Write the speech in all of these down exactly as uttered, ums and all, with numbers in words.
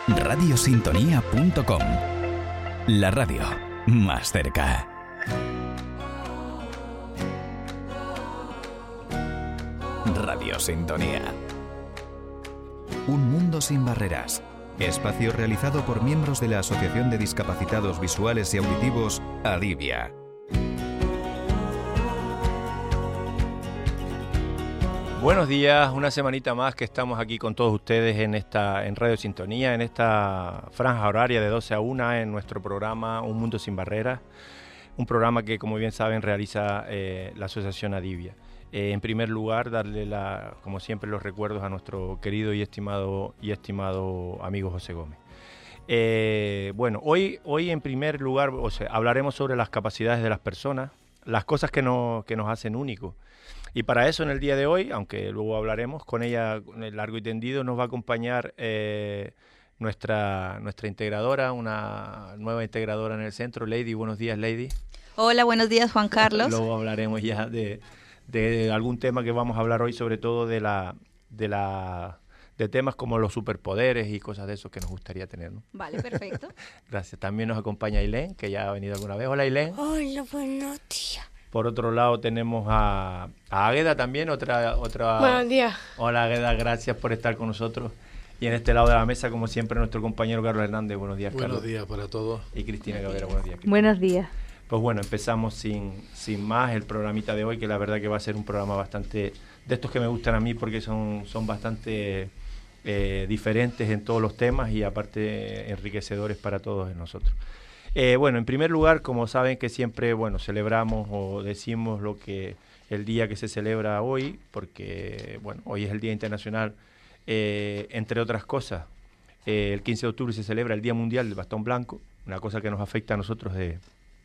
radio sintonía punto com. La radio más cerca. Radio Sintonía. Un mundo sin barreras. Espacio realizado por miembros de la Asociación de Discapacitados Visuales y Auditivos, Adivia. Buenos días, una semanita más que estamos aquí con todos ustedes en esta en Radio Sintonía, en esta franja horaria de doce a una en nuestro programa Un Mundo Sin Barreras, un programa que, como bien saben, realiza eh, la Asociación Adivia. Eh, en primer lugar, darle, la, como siempre, los recuerdos a nuestro querido y estimado y estimado amigo José Gómez. Eh, bueno, hoy, hoy en primer lugar, o sea, hablaremos sobre las capacidades de las personas, las cosas que, no, que nos hacen únicos. Y para eso, en el día de hoy, aunque luego hablaremos con ella largo y tendido, nos va a acompañar eh, nuestra, nuestra integradora, una nueva integradora en el centro, Lady. Buenos días, Lady. Hola, buenos días, Juan Carlos. Luego hablaremos ya de, de algún tema que vamos a hablar hoy, sobre todo de la de la de temas como los superpoderes y cosas de esos que nos gustaría tener, ¿no? Vale, perfecto. Gracias. También nos acompaña Ailén, que ya ha venido alguna vez. Hola, Ailén. Hola, buenos días. Por otro lado tenemos a, a Águeda también, otra... otra. Buenos días. Hola, Águeda, gracias por estar con nosotros. Y en este lado de la mesa, como siempre, nuestro compañero Carlos Hernández. Buenos días, Carlos. Buenos días para todos. Y Cristina Cabrera, buenos días, Cristina. Buenos días. Pues bueno, empezamos sin, sin más el programita de hoy, que la verdad que va a ser un programa bastante... de estos que me gustan a mí porque son, son bastante eh, diferentes en todos los temas y aparte enriquecedores para todos nosotros. Eh, bueno, en primer lugar, como saben que siempre, bueno, celebramos o decimos lo que el día que se celebra hoy, porque, bueno, hoy es el Día Internacional, eh, entre otras cosas, eh, el quince de octubre se celebra el Día Mundial del Bastón Blanco, una cosa que nos afecta a nosotros de,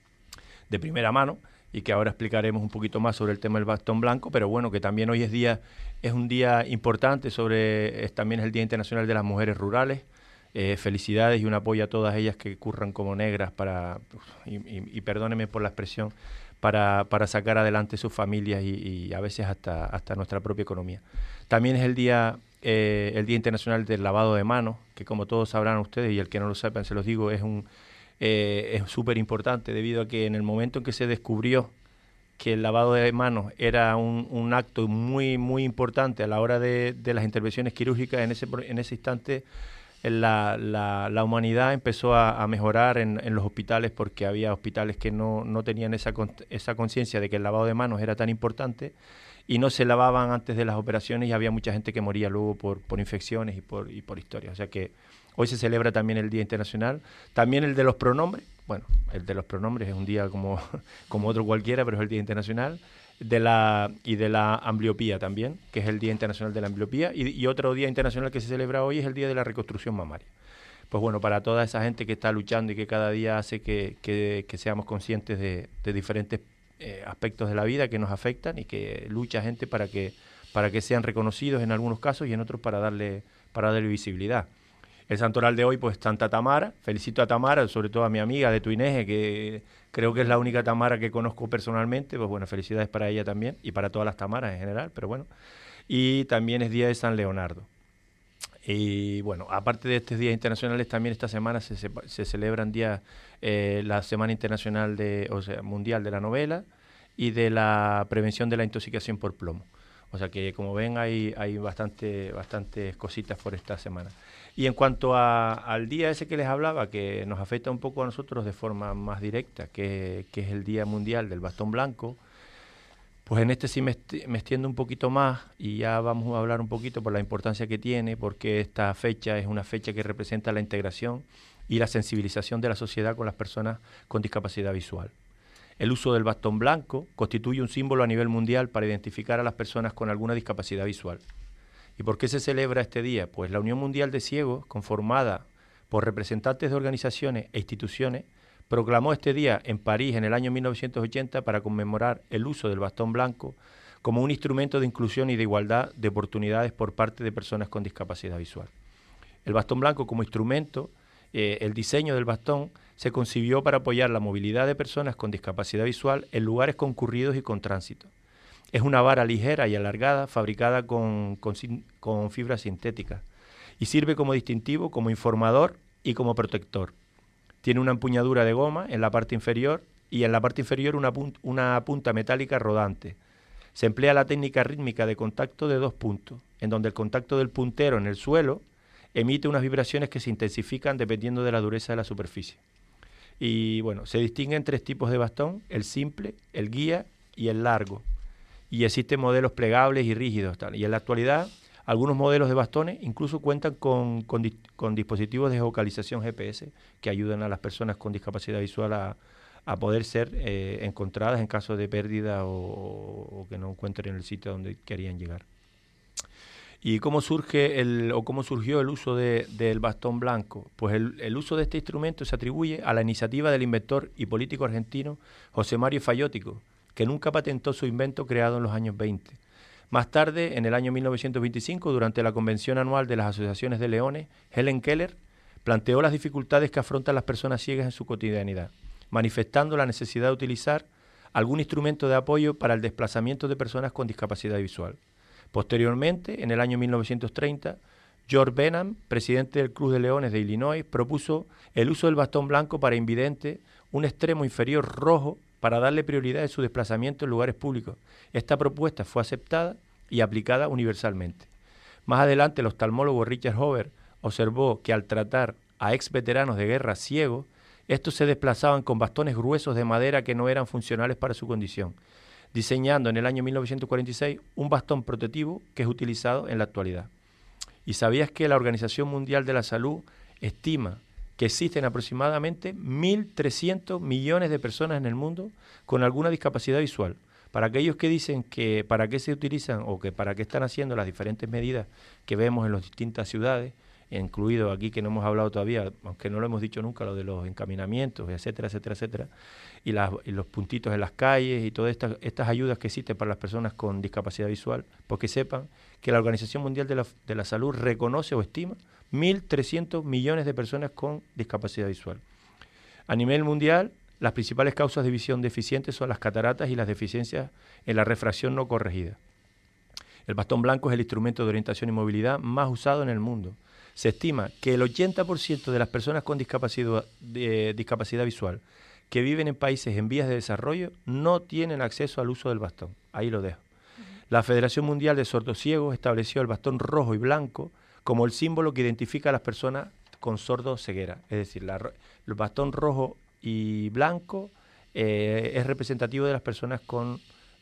de primera mano y que ahora explicaremos un poquito más sobre el tema del bastón blanco, pero bueno, que también hoy es día es un día importante, sobre es, también es el Día Internacional de las Mujeres Rurales. Eh, felicidades y un apoyo a todas ellas que curran como negras para, y, y, y perdónenme por la expresión, para, para sacar adelante sus familias y, y a veces hasta, hasta nuestra propia economía. También es el día, eh, el Día Internacional del Lavado de Manos, que como todos sabrán ustedes, y el que no lo sepan se los digo, es un eh, es súper importante debido a que en el momento en que se descubrió que el lavado de manos era un, un acto muy, muy importante a la hora de, de las intervenciones quirúrgicas, en ese, en ese instante La, la, la humanidad empezó a, a mejorar en, en los hospitales, porque había hospitales que no, no tenían esa, esa conciencia de que el lavado de manos era tan importante y no se lavaban antes de las operaciones y había mucha gente que moría luego por, por infecciones y por, y por historias. O sea que hoy se celebra también el Día Internacional, también el de los pronombres. Bueno, el de los pronombres es un día como, como otro cualquiera, pero es el Día Internacional. De la, y de la ambliopía también, que es el Día Internacional de la Ambliopía, y, y otro día internacional que se celebra hoy es el Día de la Reconstrucción Mamaria. Pues bueno, para toda esa gente que está luchando y que cada día hace que, que, que seamos conscientes de, de diferentes eh, aspectos de la vida que nos afectan y que lucha gente para que, para que sean reconocidos en algunos casos y en otros para darle, para darle visibilidad. El santoral de hoy, pues Santa Tamara. Felicito a Tamara, sobre todo a mi amiga de Tuineje, que creo que es la única Tamara que conozco personalmente. Pues bueno, felicidades para ella también y para todas las Tamaras en general, pero bueno. Y también es Día de San Leonardo. Y bueno, aparte de estos días internacionales, también esta semana se, se, se celebran días, eh, la Semana Internacional, de, o sea, Mundial de la Novela y de la Prevención de la Intoxicación por Plomo. O sea que, como ven, hay, hay bastante, bastantes cositas por esta semana. Y en cuanto a, al día ese que les hablaba, que nos afecta un poco a nosotros de forma más directa, que, que es el Día Mundial del Bastón Blanco, pues en este sí me, esti- me extiendo un poquito más y ya vamos a hablar un poquito por la importancia que tiene, porque esta fecha es una fecha que representa la integración y la sensibilización de la sociedad con las personas con discapacidad visual. El uso del bastón blanco constituye un símbolo a nivel mundial para identificar a las personas con alguna discapacidad visual. ¿Y por qué se celebra este día? Pues la Unión Mundial de Ciegos, conformada por representantes de organizaciones e instituciones, proclamó este día en París en el año mil novecientos ochenta para conmemorar el uso del bastón blanco como un instrumento de inclusión y de igualdad de oportunidades por parte de personas con discapacidad visual. El bastón blanco como instrumento, eh, el diseño del bastón se concibió para apoyar la movilidad de personas con discapacidad visual en lugares concurridos y con tránsito. Es una vara ligera y alargada fabricada con, con, con fibra sintética y sirve como distintivo, como informador y como protector. Tiene una empuñadura de goma en la parte inferior y en la parte inferior una, punt una punta metálica rodante. Se emplea la técnica rítmica de contacto de dos puntos, en donde el contacto del puntero en el suelo emite unas vibraciones que se intensifican dependiendo de la dureza de la superficie. Y bueno, se distinguen tres tipos de bastón: el simple, el guía y el largo. Y existen modelos plegables y rígidos. Tal. Y en la actualidad, algunos modelos de bastones incluso cuentan con, con, con dispositivos de geocalización G P S que ayudan a las personas con discapacidad visual a, a poder ser eh, encontradas en caso de pérdida o, o que no encuentren el sitio donde querían llegar. ¿Y cómo surge el, o cómo surgió el uso de, del bastón blanco? Pues el, el uso de este instrumento se atribuye a la iniciativa del inventor y político argentino José Mario Fayótico, que nunca patentó su invento creado en los años veinte. Más tarde, en el año mil novecientos veinticinco, durante la convención anual de las asociaciones de leones, Helen Keller planteó las dificultades que afrontan las personas ciegas en su cotidianidad, manifestando la necesidad de utilizar algún instrumento de apoyo para el desplazamiento de personas con discapacidad visual. Posteriormente, en el año mil novecientos treinta, George Benham, presidente del Club de Leones de Illinois, propuso el uso del bastón blanco para invidentes, un extremo inferior rojo, para darle prioridad en su desplazamiento en lugares públicos. Esta propuesta fue aceptada y aplicada universalmente. Más adelante, el oftalmólogo Richard Hoover observó que al tratar a ex veteranos de guerra ciegos, estos se desplazaban con bastones gruesos de madera que no eran funcionales para su condición, diseñando en el año mil novecientos cuarenta y seis un bastón protectivo que es utilizado en la actualidad. ¿Y sabías que la Organización Mundial de la Salud estima que existen aproximadamente mil trescientos millones de personas en el mundo con alguna discapacidad visual? Para aquellos que dicen que para qué se utilizan o que para qué están haciendo las diferentes medidas que vemos en las distintas ciudades, incluido aquí que no hemos hablado todavía, aunque no lo hemos dicho nunca, lo de los encaminamientos, etcétera, etcétera, etcétera, y, las, y los puntitos en las calles y todas estas, estas ayudas que existen para las personas con discapacidad visual, porque sepan que la Organización Mundial de la, de la Salud reconoce o estima mil trescientos millones de personas con discapacidad visual. A nivel mundial, las principales causas de visión deficiente son las cataratas y las deficiencias en la refracción no corregida. El bastón blanco es el instrumento de orientación y movilidad más usado en el mundo. Se estima que el ochenta por ciento de las personas con discapacidad, de, discapacidad visual que viven en países en vías de desarrollo no tienen acceso al uso del bastón. Ahí lo dejo. La Federación Mundial de Sordociegos estableció el bastón rojo y blanco como el símbolo que identifica a las personas con sordoceguera. Es decir, la, el bastón rojo y blanco eh, es representativo de las personas con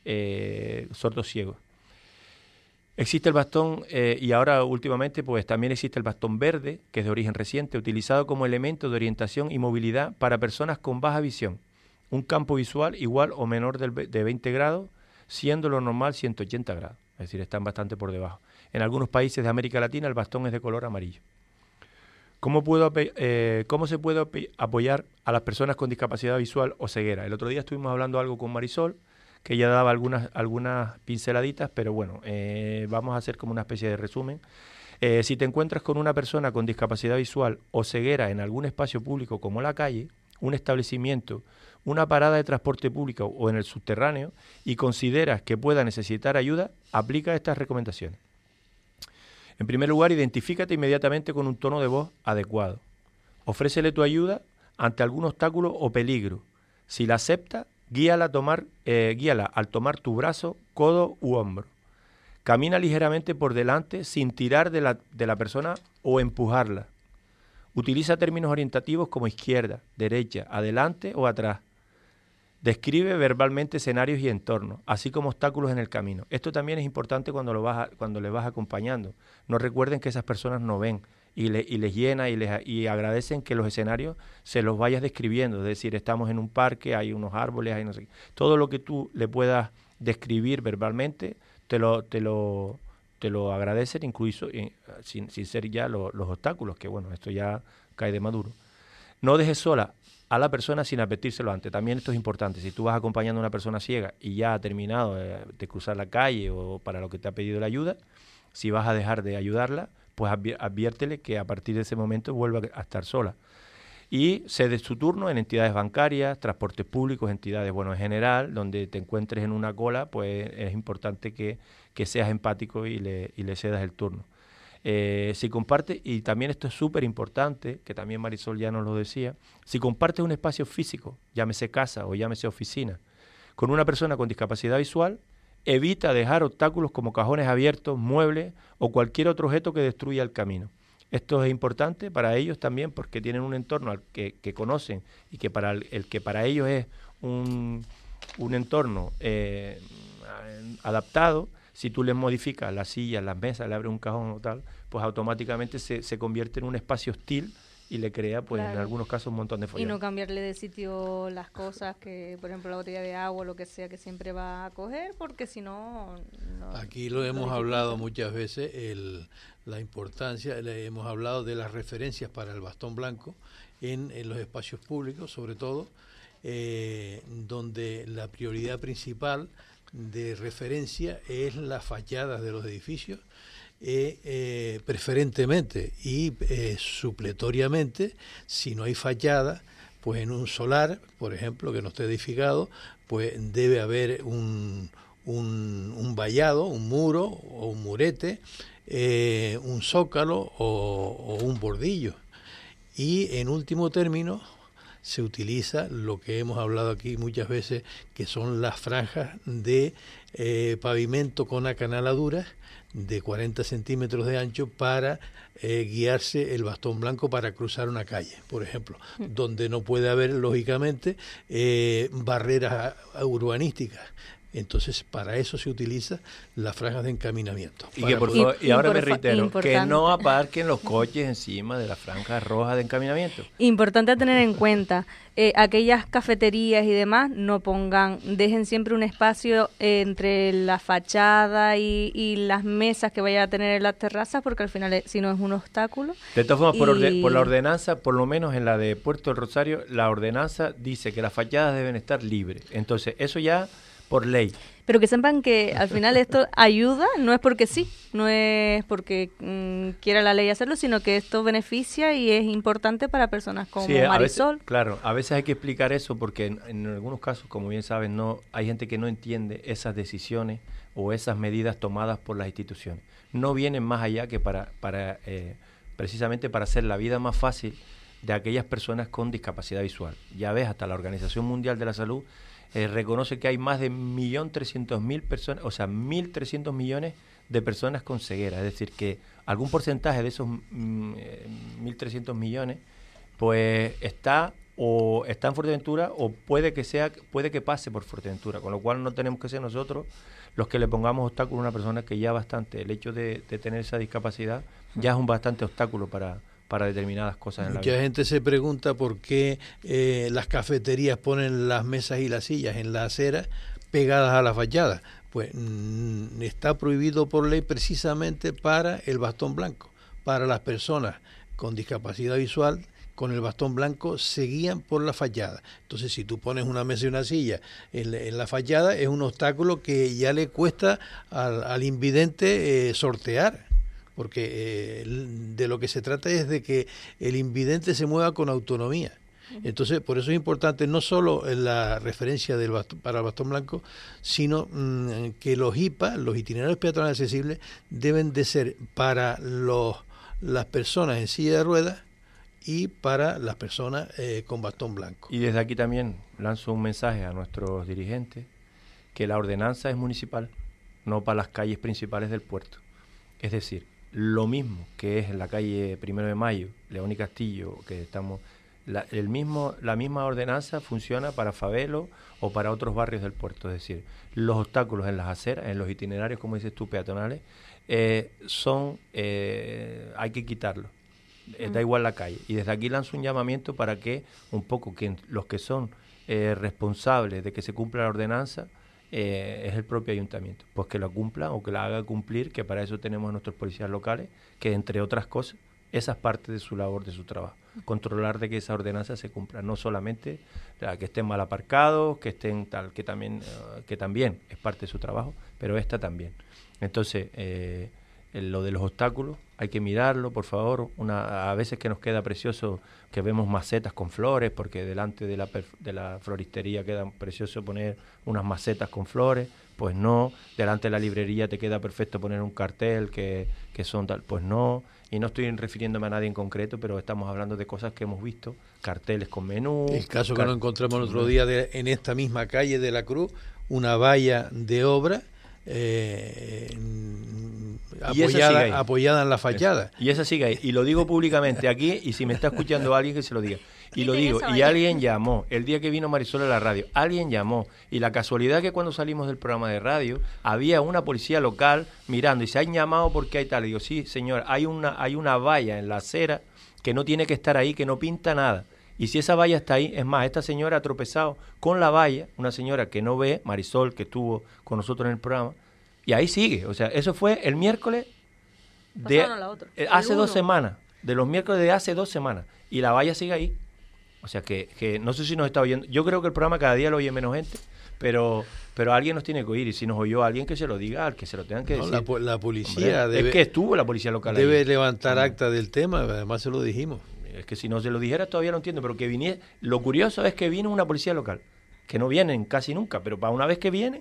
eh, sordociegos. Existe el bastón, eh, y ahora últimamente pues también existe el bastón verde, que es de origen reciente, utilizado como elemento de orientación y movilidad para personas con baja visión. Un campo visual igual o menor del, de veinte grados, siendo lo normal ciento ochenta grados. Es decir, están bastante por debajo. En algunos países de América Latina el bastón es de color amarillo. ¿Cómo, puedo, eh, ¿Cómo se puede apoyar a las personas con discapacidad visual o ceguera? El otro día estuvimos hablando algo con Marisol, que ella daba algunas, algunas pinceladitas, pero bueno, eh, vamos a hacer como una especie de resumen. Eh, si te encuentras con una persona con discapacidad visual o ceguera en algún espacio público como la calle, un establecimiento, una parada de transporte público o en el subterráneo y consideras que pueda necesitar ayuda, aplica estas recomendaciones. En primer lugar, identifícate inmediatamente con un tono de voz adecuado. Ofrécele tu ayuda ante algún obstáculo o peligro. Si la acepta, guíala, a tomar, eh, guíala al tomar tu brazo, codo u hombro. Camina ligeramente por delante sin tirar de la, de la persona o empujarla. Utiliza términos orientativos como izquierda, derecha, adelante o atrás. Describe verbalmente escenarios y entornos, así como obstáculos en el camino. Esto también es importante cuando, lo vas a, cuando le vas acompañando. No recuerden que esas personas no ven y, le, y les llena y, les, y agradecen que los escenarios se los vayas describiendo. Es decir, estamos en un parque, hay unos árboles, hay no sé qué. Todo lo que tú le puedas describir verbalmente, te lo, te lo, te lo agradecen, incluso eh, sin, sin ser ya lo, los obstáculos, que bueno, esto ya cae de maduro. No dejes sola a la persona sin advertírselo antes. También esto es importante. Si tú vas acompañando a una persona ciega y ya ha terminado de, de cruzar la calle o para lo que te ha pedido la ayuda, si vas a dejar de ayudarla, pues adviértele que a partir de ese momento vuelva a estar sola. Y cede su turno en entidades bancarias, transportes públicos, entidades, bueno, en general, donde te encuentres en una cola, pues es importante que, que seas empático y le, y le cedas el turno. Eh, si comparte, y también esto es súper importante, que también Marisol ya nos lo decía, si compartes un espacio físico, llámese casa o llámese oficina, con una persona con discapacidad visual, evita dejar obstáculos como cajones abiertos, muebles o cualquier otro objeto que destruya el camino. Esto es importante para ellos también porque tienen un entorno al que, que conocen y que para el, el que para ellos es un, un entorno eh, adaptado. Si tú les modificas las sillas, las mesas, le abres un cajón o tal, pues automáticamente se, se convierte en un espacio hostil y le crea, pues claro, en algunos casos un montón de follón. Y no cambiarle de sitio las cosas, que por ejemplo la botella de agua, lo que sea, que siempre va a coger, porque si no... no Aquí lo hemos hablado muchas veces, el, la importancia, le hemos hablado de las referencias para el bastón blanco en, en los espacios públicos, sobre todo, eh, donde la prioridad principal de referencia es las fachadas de los edificios, eh, eh, preferentemente y eh, supletoriamente, si no hay fachada, pues en un solar, por ejemplo, que no esté edificado, pues debe haber un, un, un vallado, un muro o un murete, eh, un zócalo o, o un bordillo. Y en último término, se utiliza lo que hemos hablado aquí muchas veces, que son las franjas de eh, pavimento con acanaladuras de cuarenta centímetros de ancho para eh, guiarse el bastón blanco para cruzar una calle, por ejemplo, mm. donde no puede haber, lógicamente, eh, barreras urbanísticas. Entonces, para eso se utiliza las franjas de encaminamiento. Y, que por favor, y ahora me reitero, que no aparquen los coches encima de las franjas rojas de encaminamiento. Importante tener en cuenta, eh, aquellas cafeterías y demás, no pongan, dejen siempre un espacio eh, entre la fachada y, y las mesas que vaya a tener en las terrazas, porque al final, eh, si no, es un obstáculo. De todas formas, y... por, orde, por la ordenanza, por lo menos en la de Puerto del Rosario, la ordenanza dice que las fachadas deben estar libres. Entonces, eso ya... por ley. Pero que sepan que al final esto ayuda, no es porque sí, no es porque mmm, quiera la ley hacerlo, sino que esto beneficia y es importante para personas como sí, Marisol. A veces, claro, a veces hay que explicar eso porque en, en algunos casos, como bien saben, no hay gente que no entiende esas decisiones o esas medidas tomadas por las instituciones. No vienen más allá que para, para eh, precisamente para hacer la vida más fácil de aquellas personas con discapacidad visual. Ya ves, hasta la Organización Mundial de la Salud Eh, reconoce que hay más de un millón trescientos mil personas, o sea, mil trescientos millones de personas con ceguera. Es decir, que algún porcentaje de esos mm, eh, mil trescientos millones, pues está o está en Fuerteventura o puede que sea, puede que pase por Fuerteventura, con lo cual no tenemos que ser nosotros los que le pongamos obstáculo a una persona que ya bastante, el hecho de, de tener esa discapacidad ya es un bastante obstáculo para para determinadas cosas en la vida. Mucha gente se pregunta por qué eh, las cafeterías ponen las mesas y las sillas en la acera pegadas a la fachada. Pues mm, está prohibido por ley precisamente para el bastón blanco. Para las personas con discapacidad visual, con el bastón blanco se guían por la fachada. Entonces, si tú pones una mesa y una silla en, en la fachada, es un obstáculo que ya le cuesta al, al invidente eh, sortear. Porque eh, de lo que se trata es de que el invidente se mueva con autonomía. Entonces, por eso es importante no solo la referencia del bastón, para el bastón blanco, sino mmm, que los I P A, los itinerarios peatonales accesibles, deben de ser para los, las personas en silla de ruedas y para las personas eh, con bastón blanco. Y desde aquí también lanzo un mensaje a nuestros dirigentes, que la ordenanza es municipal, no para las calles principales del puerto. Es decir, lo mismo que es en la calle Primero de Mayo, León y Castillo, que estamos, la, el mismo, la misma ordenanza funciona para Fabelo o para otros barrios del puerto. Es decir, los obstáculos en las aceras, en los itinerarios, como dices tú, peatonales, eh, son, eh, hay que quitarlos. Eh, da igual la calle. Y desde aquí lanzo un llamamiento para que un poco que los que son eh, responsables de que se cumpla la ordenanza, Eh, es el propio ayuntamiento, pues que la cumpla o que la haga cumplir, que para eso tenemos a nuestros policías locales, que entre otras cosas, esa es parte de su labor, de su trabajo, controlar de que esa ordenanza se cumpla, no solamente la, que estén mal aparcados, que estén tal, que también, uh, que también es parte de su trabajo, pero esta también. Entonces, eh, eh, lo de los obstáculos, hay que mirarlo, por favor. Una, a veces que nos queda precioso que vemos macetas con flores, porque delante de la, de la floristería queda precioso poner unas macetas con flores, pues no. Delante de la librería te queda perfecto poner un cartel que, que son tal, pues no. Y no estoy refiriéndome a nadie en concreto, pero estamos hablando de cosas que hemos visto, carteles con menú. El caso que car- nos encontramos el otro día de, en esta misma calle de la Cruz, una valla de obra eh, apoyada, apoyada en la fachada. Y esa sigue ahí. Y lo digo públicamente aquí, y si me está escuchando alguien que se lo diga. Y lo digo, y alguien llamó, el día que vino Marisol a la radio, alguien llamó, y la casualidad que cuando salimos del programa de radio, había una policía local mirando, y se han llamado porque hay tal. Y digo, sí, señor, hay una, hay una valla en la acera que no tiene que estar ahí, que no pinta nada. Y si esa valla está ahí, es más, esta señora ha tropezado con la valla, una señora que no ve, Marisol, que estuvo con nosotros en el programa, y ahí sigue. O sea, eso fue el miércoles de eh, hace dos semanas, de los miércoles de hace dos semanas, y la valla sigue ahí. O sea, que, que no sé si nos está oyendo. Yo creo que el programa cada día lo oye menos gente, pero pero alguien nos tiene que oír. Y si nos oyó alguien, que se lo diga, al que se lo tengan que no, decir. La, la policía Hombre, debe... Es que estuvo la policía local Debe ahí. levantar acta del tema, además se lo dijimos. Es que si no se lo dijera todavía no entiendo, pero que viniera... Lo curioso es que vino una policía local, que no vienen casi nunca, pero para una vez que viene,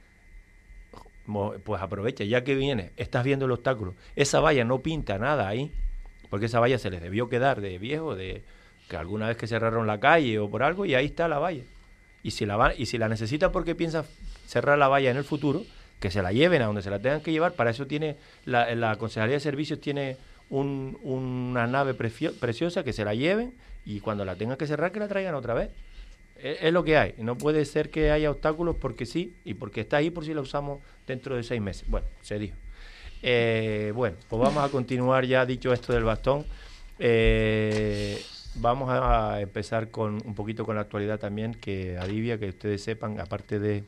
pues aprovecha, ya que viene, estás viendo el obstáculo. Esa valla no pinta nada ahí, porque esa valla se les debió quedar de viejo, de... que alguna vez que cerraron la calle o por algo, y ahí está la valla. Y si la va, y si la necesita porque piensa cerrar la valla en el futuro, que se la lleven a donde se la tengan que llevar. Para eso tiene la, la Concejalía de Servicios tiene un, una nave precio, preciosa, que se la lleven, y cuando la tengan que cerrar, que la traigan otra vez. Es, es lo que hay. No puede ser que haya obstáculos porque sí, y porque está ahí por si la usamos dentro de seis meses. Bueno, se dijo. Eh, bueno, pues vamos a continuar ya, dicho esto del bastón. Eh... Vamos a empezar con un poquito con la actualidad también, que Adivia, que ustedes sepan, aparte de,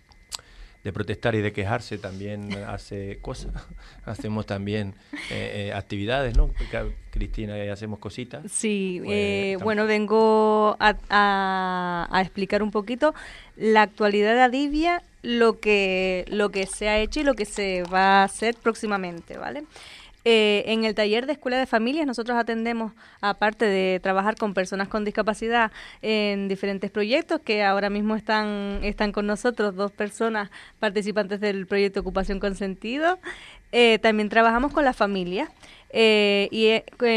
de protestar y de quejarse, también hace cosas. Hacemos también eh, eh, actividades, ¿no? Cristina, y hacemos cositas. Sí, pues, eh, bueno, vengo a, a, a explicar un poquito la actualidad de Adivia, lo que, lo que se ha hecho y lo que se va a hacer próximamente, ¿vale? Eh, en el taller de Escuela de Familias nosotros atendemos, aparte de trabajar con personas con discapacidad en diferentes proyectos, que ahora mismo están, están con nosotros dos personas participantes del proyecto Ocupación con Sentido, eh, también trabajamos con las familias eh, y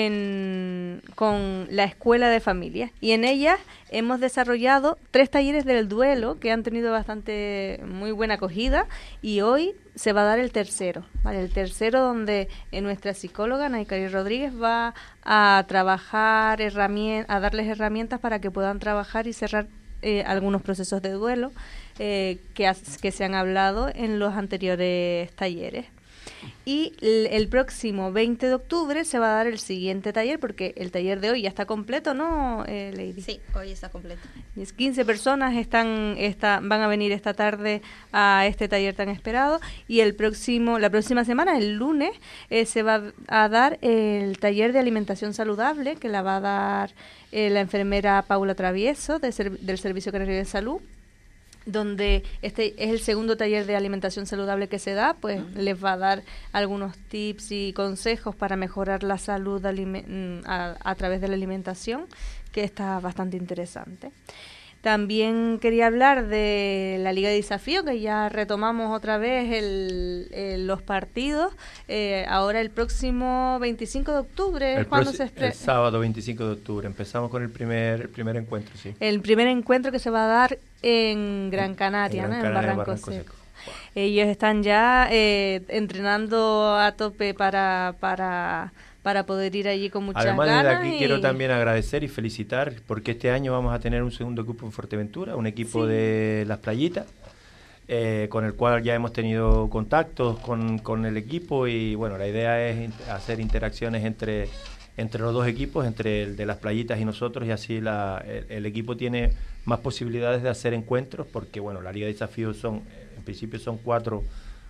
en, con la Escuela de Familias, y en ellas hemos desarrollado tres talleres del duelo que han tenido bastante muy buena acogida, y hoy se va a dar el tercero, ¿vale? El tercero, donde eh, nuestra psicóloga Naikari Rodríguez va a trabajar herramientas, a darles herramientas para que puedan trabajar y cerrar eh, algunos procesos de duelo eh, que, has, que se han hablado en los anteriores talleres. Y el, el próximo veinte de octubre se va a dar el siguiente taller, porque el taller de hoy ya está completo, ¿no, eh, Lady? Sí, hoy está completo. quince personas están, está, van a venir esta tarde a este taller tan esperado, y el próximo, la próxima semana, el lunes, eh, se va a dar el taller de alimentación saludable, que la va a dar eh, la enfermera Paula Travieso de ser, del Servicio Canario de Salud, donde este es el segundo taller de alimentación saludable que se da, pues uh-huh. les va a dar algunos tips y consejos para mejorar la salud a, a través de la alimentación, que está bastante interesante. También quería hablar de la Liga de Desafío, que ya retomamos otra vez el, el, los partidos. Eh, ahora el próximo veinticinco de octubre el es cuando proce- se estre- El sábado veinticinco de octubre empezamos con el primer el primer encuentro, sí. El primer encuentro que se va a dar en Gran Canaria, en, Gran ¿no? Canaria, en Barranco, Barranco Seco. Seco. Wow. Ellos están ya eh, entrenando a tope para... para para poder ir allí con muchas Además, ganas. Además, desde aquí y... quiero también agradecer y felicitar, porque este año vamos a tener un segundo equipo en Fuerteventura, un equipo sí. de Las Playitas, eh, con el cual ya hemos tenido contactos con, con el equipo, y bueno, la idea es hacer interacciones entre, entre los dos equipos, entre el de Las Playitas y nosotros, y así la, el, el equipo tiene más posibilidades de hacer encuentros, porque bueno, la Liga de Desafíos son, en principio son cuatro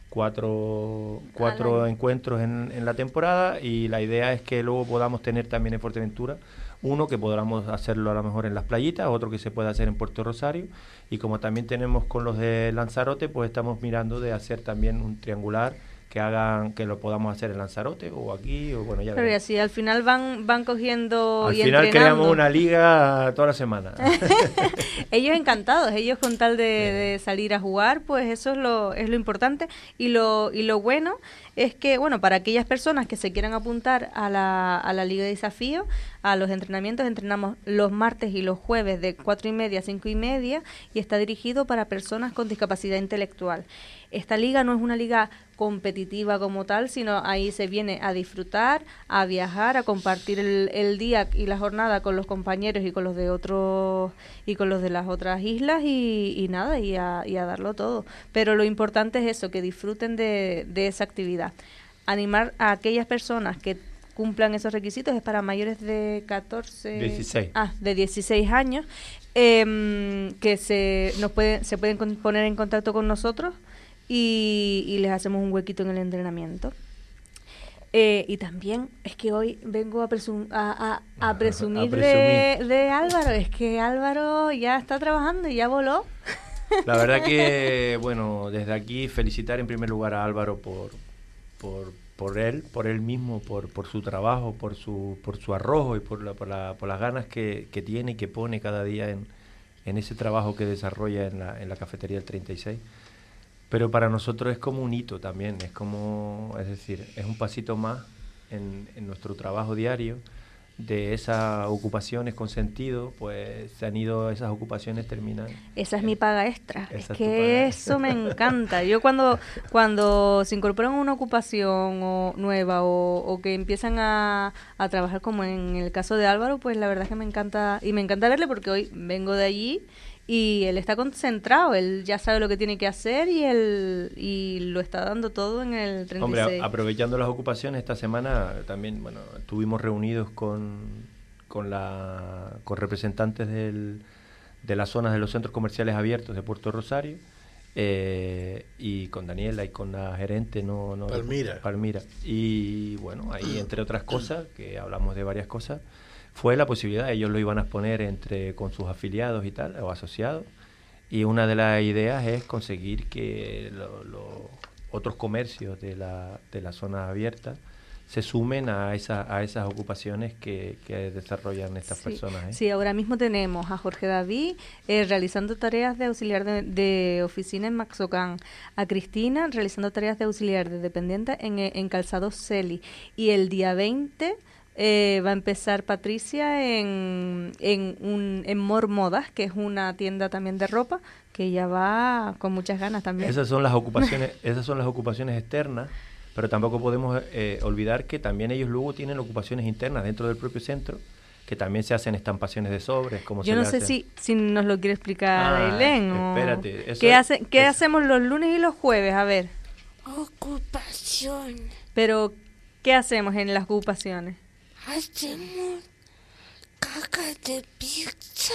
cuatro, cuatro encuentros en, en la temporada, y la idea es que luego podamos tener también en Fuerteventura uno que podamos hacerlo a lo mejor en Las Playitas, otro que se pueda hacer en Puerto Rosario, y como también tenemos con los de Lanzarote, pues estamos mirando de hacer también un triangular que hagan, que lo podamos hacer en Lanzarote o aquí, o bueno, ya Pero y veremos. así al final van van cogiendo Al y final entrenando. creamos una liga toda la semana. Ellos encantados, ellos con tal de, de salir a jugar, pues eso es lo es lo importante y lo y lo bueno es que, bueno, para aquellas personas que se quieran apuntar a la, a la Liga de Desafío, a los entrenamientos, entrenamos los martes y los jueves de cuatro y media a cinco y media y está dirigido para personas con discapacidad intelectual. Esta liga no es una liga competitiva como tal, sino ahí se viene a disfrutar, a viajar, a compartir el, el día y la jornada con los compañeros y con los de otros y con los de las otras islas y, y nada, y a, y a darlo todo. Pero lo importante es eso, que disfruten de, de esa actividad. Animar a aquellas personas que cumplan esos requisitos, es para mayores de catorce, dieciséis. Ah, de dieciséis años, eh, que se nos pueden se pueden con, poner en contacto con nosotros y, y les hacemos un huequito en el entrenamiento. Eh, y también es que hoy vengo a, presum a, a, a presumir, A presumir. De, de Álvaro, es que Álvaro ya está trabajando y ya voló. La verdad que, bueno, desde aquí felicitar en primer lugar a Álvaro por, por, por él, por él mismo, por, por su trabajo, por su, por su arrojo y por, la, por, la, por las ganas que, que tiene y que pone cada día en, en ese trabajo que desarrolla en la, en la cafetería del treinta y seis. Pero para nosotros es como un hito también, es como, es decir, es un pasito más en, en nuestro trabajo diario. De esas ocupaciones con sentido, pues se han ido, esas ocupaciones terminan. Esa es mi paga extra. Esa Es es tu que paga. eso me encanta. Yo cuando cuando se incorporan a una ocupación o nueva o, o que empiezan a, a trabajar como en el caso de Álvaro, pues la verdad es que me encanta y me encanta verle porque hoy vengo de allí y él está concentrado, él ya sabe lo que tiene que hacer y él y lo está dando todo en el treinta y Hombre, seis. a- aprovechando las ocupaciones, esta semana también, bueno, estuvimos reunidos con, con, la, con representantes del, de las zonas de los centros comerciales abiertos de Puerto Rosario eh, y con Daniela y con la gerente, no, no Palmira. Palmira. Y bueno, ahí entre otras cosas, que hablamos de varias cosas, fue la posibilidad, ellos lo iban a exponer entre con sus afiliados y tal, o asociados, y una de las ideas es conseguir que los lo, otros comercios de la, de la zona abierta se sumen a, esa, a esas ocupaciones que, que desarrollan estas Sí, personas. ¿eh? sí, ahora mismo tenemos a Jorge David eh, realizando tareas de auxiliar de, de oficina en Maxocán, a Cristina realizando tareas de auxiliar de dependiente en, en Calzados Celi, y el día veinte eh, va a empezar Patricia en, en, un, en Mor Modas, que es una tienda también de ropa, que ella va con muchas ganas también. Esas son las ocupaciones, esas son las ocupaciones externas, pero tampoco podemos eh, olvidar que también ellos luego tienen ocupaciones internas dentro del propio centro, que también se hacen estampaciones de sobres, como Yo se no le sé hace. si, si nos lo quiere explicar Ah, Ailén. o- espérate, eso ¿Qué, es- hace, ¿qué es- hacemos los lunes y los jueves? A ver, Ocupación. pero ¿qué hacemos en las ocupaciones? Hacemos caca de pizza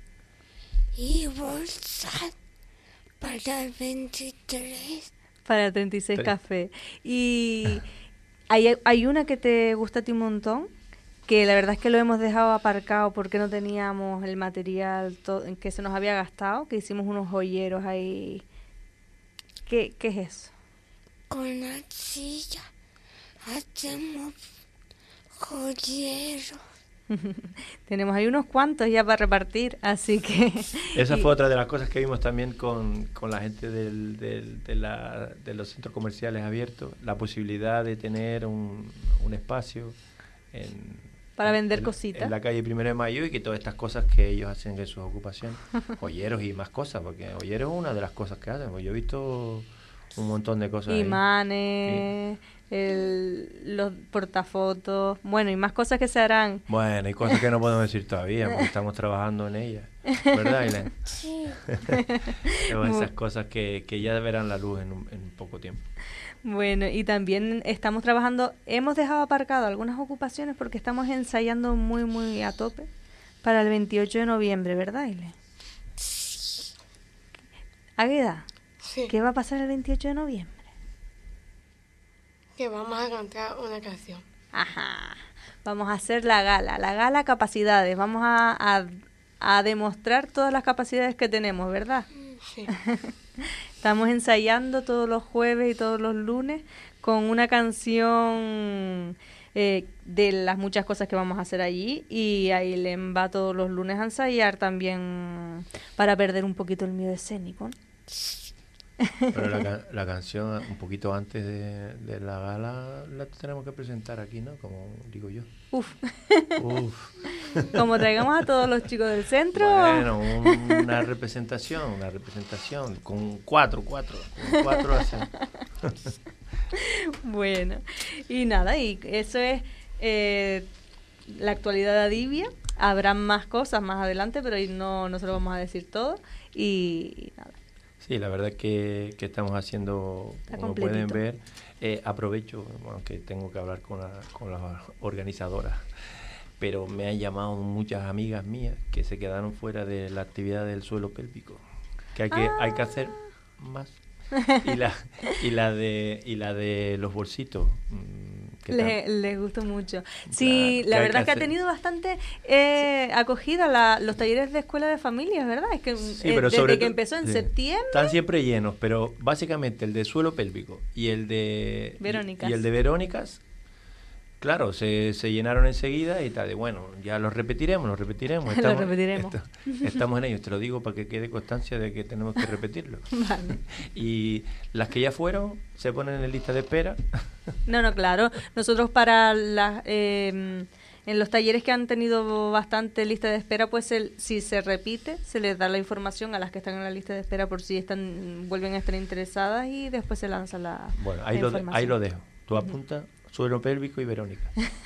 y bolsas para el veintitrés. Para el treinta y seis Sí. Café. Y hay, hay una que te gusta a ti un montón, que la verdad es que lo hemos dejado aparcado porque no teníamos el material to- que se nos había gastado, que hicimos unos joyeros ahí. ¿Qué, qué es eso? Con arcilla hacemos joyeros. Tenemos ahí unos cuantos ya para repartir, así que... Esa y- fue otra de las cosas que vimos también con, con la gente del, del- de, la, de los centros comerciales abiertos, la posibilidad de tener un, un espacio en, Para en- vender en- cositas. en la calle Primero de Mayo y que todas estas cosas que ellos hacen en sus ocupaciones, joyeros y más cosas, porque joyeros es una de las cosas que hacen, porque yo he visto un montón de cosas ahí. Imanes, el, los portafotos, bueno, y más cosas que se harán. Bueno, hay cosas que no podemos decir todavía porque estamos trabajando en ellas, ¿verdad, Ailén? Sí. Pero esas cosas que, que ya verán la luz en, un, en poco tiempo. Bueno, y también estamos trabajando, hemos dejado aparcado algunas ocupaciones porque estamos ensayando muy, muy a tope para el veintiocho de noviembre, ¿verdad, Aile? Águeda, Sí, ¿qué va a pasar el veintiocho de noviembre? que vamos a cantar una canción. Ajá, vamos a hacer la gala, la gala capacidades, vamos a, a, a demostrar todas las capacidades que tenemos, ¿verdad? Sí. Estamos ensayando todos los jueves y todos los lunes con una canción eh, de las muchas cosas que vamos a hacer allí, y Ailén va todos los lunes a ensayar también para perder un poquito el miedo escénico, ¿no? Pero la, ca- la canción un poquito antes de, de la gala la tenemos que presentar aquí, ¿no? Como digo yo. Uf. Uf. Como traigamos a todos los chicos del centro. Bueno, un- una representación, una representación con cuatro, cuatro, con cuatro hacen. Bueno, y nada, y eso es eh, la actualidad de Adivia. Habrá más cosas más adelante, pero hoy no, no se lo vamos a decir todo. Y, y nada. Sí, la verdad que, que estamos haciendo, Está como pueden completito. ver, eh, aprovecho, aunque tengo que hablar con, la, con las organizadoras, pero me han llamado muchas amigas mías que se quedaron fuera de la actividad del suelo pélvico, que hay que, Ah. hay que hacer más. Y la, y la de y la de los bolsitos. mm, que Le- tam- les gustó mucho. Sí, Claro, la que hay verdad es que que ha hacer. tenido bastante eh, acogida la, los talleres de escuela de familias, ¿verdad? Es que Sí, eh, pero desde sobre que to- empezó en sí. septiembre. Están siempre llenos, pero básicamente el de suelo pélvico y el de y- Verónicas. y el de Verónicas, claro, se, se llenaron enseguida y tal. De bueno, ya los repetiremos, los repetiremos. Lo repetiremos. esto- estamos en ello. Te lo digo para que quede constancia de que tenemos que repetirlo. Vale. Y las que ya fueron se ponen en lista de espera. No, no, claro. Nosotros para las, eh, en los talleres que han tenido bastante lista de espera, pues el, si se repite, se les da la información a las que están en la lista de espera por si están vuelven a estar interesadas, y después se lanza la, Bueno, ahí, la lo, de- información. ahí lo dejo. Tú apunta suelo pélvico y Verónica.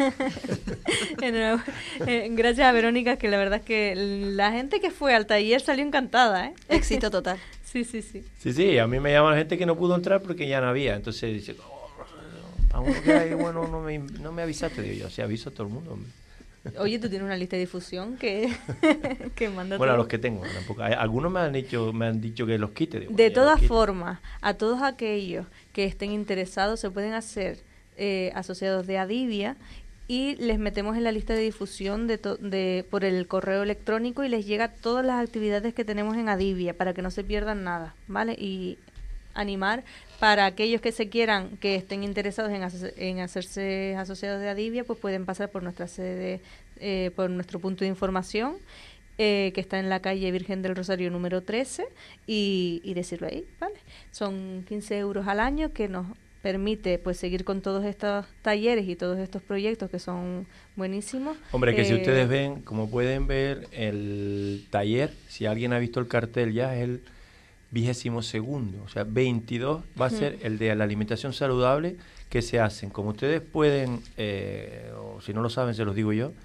Enhorabuena. Eh, Gracias a Verónica, que la verdad es que la gente que fue al taller salió encantada, ¿eh? Éxito total. Sí, sí, sí. Sí, sí, a mí me llama la gente que no pudo entrar porque ya no había. Entonces dice, oh, para uno que hay, bueno, no me, no me avisaste. Digo yo, sí, aviso a todo el mundo, hombre. Oye, tú tienes una lista de difusión que, que manda Bueno, a todo. los que tengo, tampoco. Hay- algunos me han dicho, me han dicho que los quite. Digo, De bueno, ya los todas quito. formas, a todos aquellos que estén interesados se pueden hacer eh, asociados de Adivia, y les metemos en la lista de difusión de, to- de por el correo electrónico, y les llega todas las actividades que tenemos en Adivia para que no se pierdan nada, ¿vale? Y animar para aquellos que se quieran, que estén interesados en, hacer- en hacerse asociados de Adivia, pues pueden pasar por nuestra sede, eh, por nuestro punto de información, eh, que está en la calle Virgen del Rosario número trece, y, y decirlo ahí, ¿vale? Son quince euros al año que nos permite pues seguir con todos estos talleres y todos estos proyectos que son buenísimos. Hombre, que si Eh, ustedes ven, como pueden ver, el taller, si alguien ha visto el cartel ya, es el vigésimo segundo, o sea, veintidós va a Ujú. ser el de la alimentación saludable que se hacen. Como ustedes pueden, eh, o si no lo saben, se los digo yo,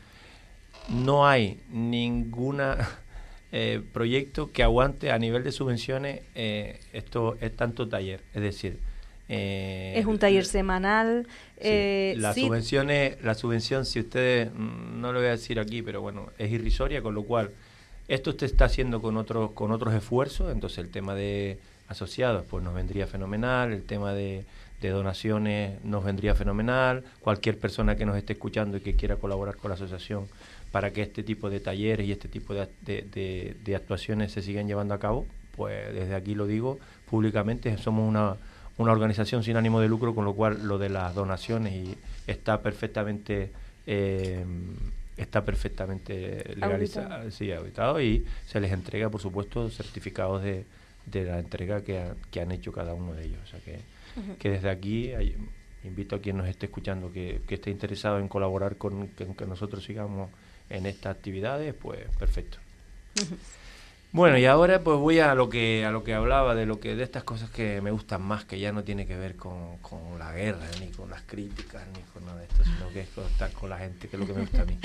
no hay ninguna eh, proyecto que aguante a nivel de subvenciones eh, esto es tanto taller, es decir, eh, es un taller la- semanal. sí, eh, las sí, subvenciones, la subvención, si ustedes, mm, no lo voy a decir aquí, pero bueno, es irrisoria, con lo cual esto usted está haciendo con otros con otros esfuerzos, entonces el tema de asociados pues nos vendría fenomenal, el tema de, de donaciones nos vendría fenomenal, cualquier persona que nos esté escuchando y que quiera colaborar con la asociación para que este tipo de talleres y este tipo de, de, de, de actuaciones se sigan llevando a cabo, pues desde aquí lo digo públicamente, somos una, una organización sin ánimo de lucro, con lo cual lo de las donaciones y está perfectamente eh, está perfectamente legalizado, Auditado. sí, auditado, y se les entrega, por supuesto, certificados de, de la entrega que, ha- que han hecho cada uno de ellos. O sea que, Ujú. que desde aquí hay- invito a quien nos esté escuchando que, que esté interesado en colaborar con que, que nosotros sigamos en estas actividades, pues perfecto. Ujú. Bueno, y ahora pues voy a lo que a lo que hablaba, de lo que de estas cosas que me gustan más, que ya no tiene que ver con, con la guerra, ni con las críticas, ni con nada de esto, sino que es con estar con la gente, que es lo que me gusta a mí.